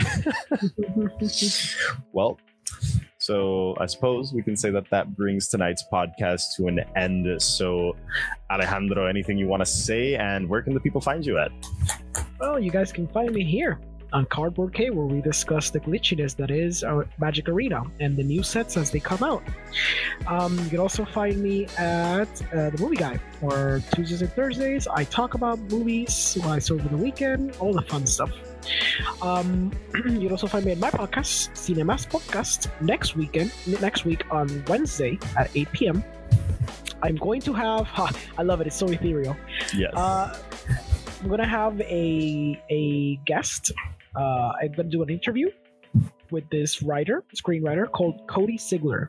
Well. So I suppose we can say that brings tonight's podcast to an end. So Alejandro, anything you want to say, and where can the people find you at? Well, you guys can find me here on Cardboard Cave, where we discuss the glitchiness that is our Magic Arena and the new sets as they come out. You can also find me at The Movie Guy, where Tuesdays and Thursdays I talk about movies, what I saw over the weekend, all the fun stuff. You can also find me at my podcast, Cinemas Podcast, next week on Wednesday at 8 p.m. I'm going to have, I love it, it's so ethereal. Yes. I'm going to have a guest. I'm going to do an interview with this screenwriter called Cody Sigler.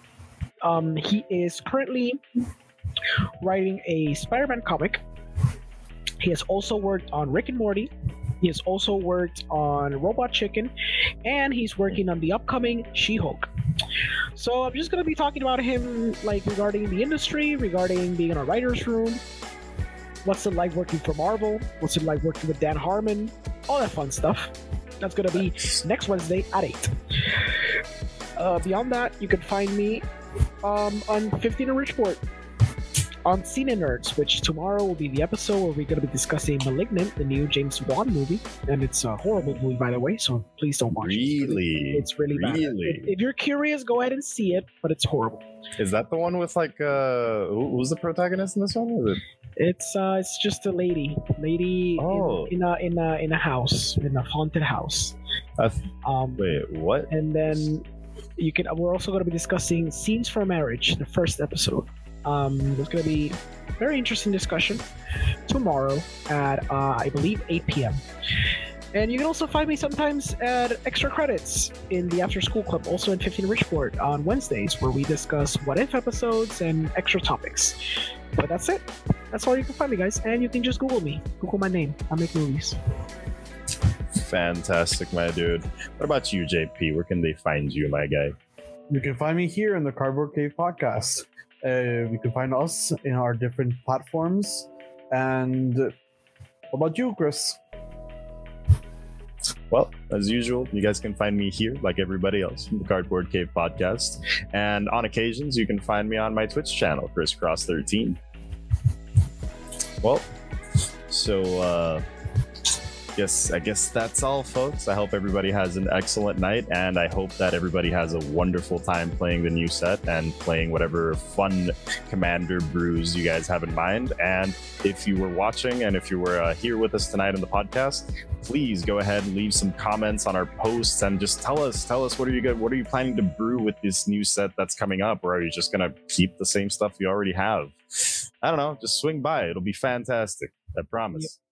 He is currently writing a Spider-Man comic. He has also worked on Rick and Morty. He has also worked on Robot Chicken, and he's working on the upcoming She-Hulk. So I'm just going to be talking about him, like regarding the industry, regarding being in a writer's room, what's it like working for Marvel, what's it like working with Dan Harmon, all that fun stuff. That's going to be next Wednesday at 8. Beyond that, you can find me on 15 and Richport on Cine Nerds, which tomorrow will be the episode where we're going to be discussing Malignant, the new James Wan movie, and it's a horrible movie, by the way, so please don't watch it. It's really bad. If you're curious, go ahead and see it, but it's horrible. Is that the one with like who's the protagonist in this one? Is it? It's just a lady in a house, in a haunted house. Wait, what? And then we're also going to be discussing Scenes from Marriage, the first episode. There's going to be a very interesting discussion tomorrow at, I believe, 8 p.m. And you can also find me sometimes at Extra Credits in the After School Club, also in 15 Richport on Wednesdays, where we discuss What If episodes and extra topics. But that's it. That's all you can find me, guys. And you can just Google me. Google my name. I make movies. Fantastic, my dude. What about you, JP? Where can they find you, my guy? You can find me here in the Cardboard Cave podcast. You can find us in our different platforms. And what about you, Chris? Well, as usual, you guys can find me here, like everybody else, in the Cardboard Cave podcast. And on occasions, you can find me on my Twitch channel, ChrisCross13. Well, so I guess that's all, folks. I hope everybody has an excellent night, and I hope that everybody has a wonderful time playing the new set and playing whatever fun Commander brews you guys have in mind. And if you were watching and if you were here with us tonight on the podcast, please go ahead and leave some comments on our posts and just tell us what are you planning to brew with this new set that's coming up, or are you just gonna keep the same stuff you already have? I don't know, just swing by. It'll be fantastic. I promise.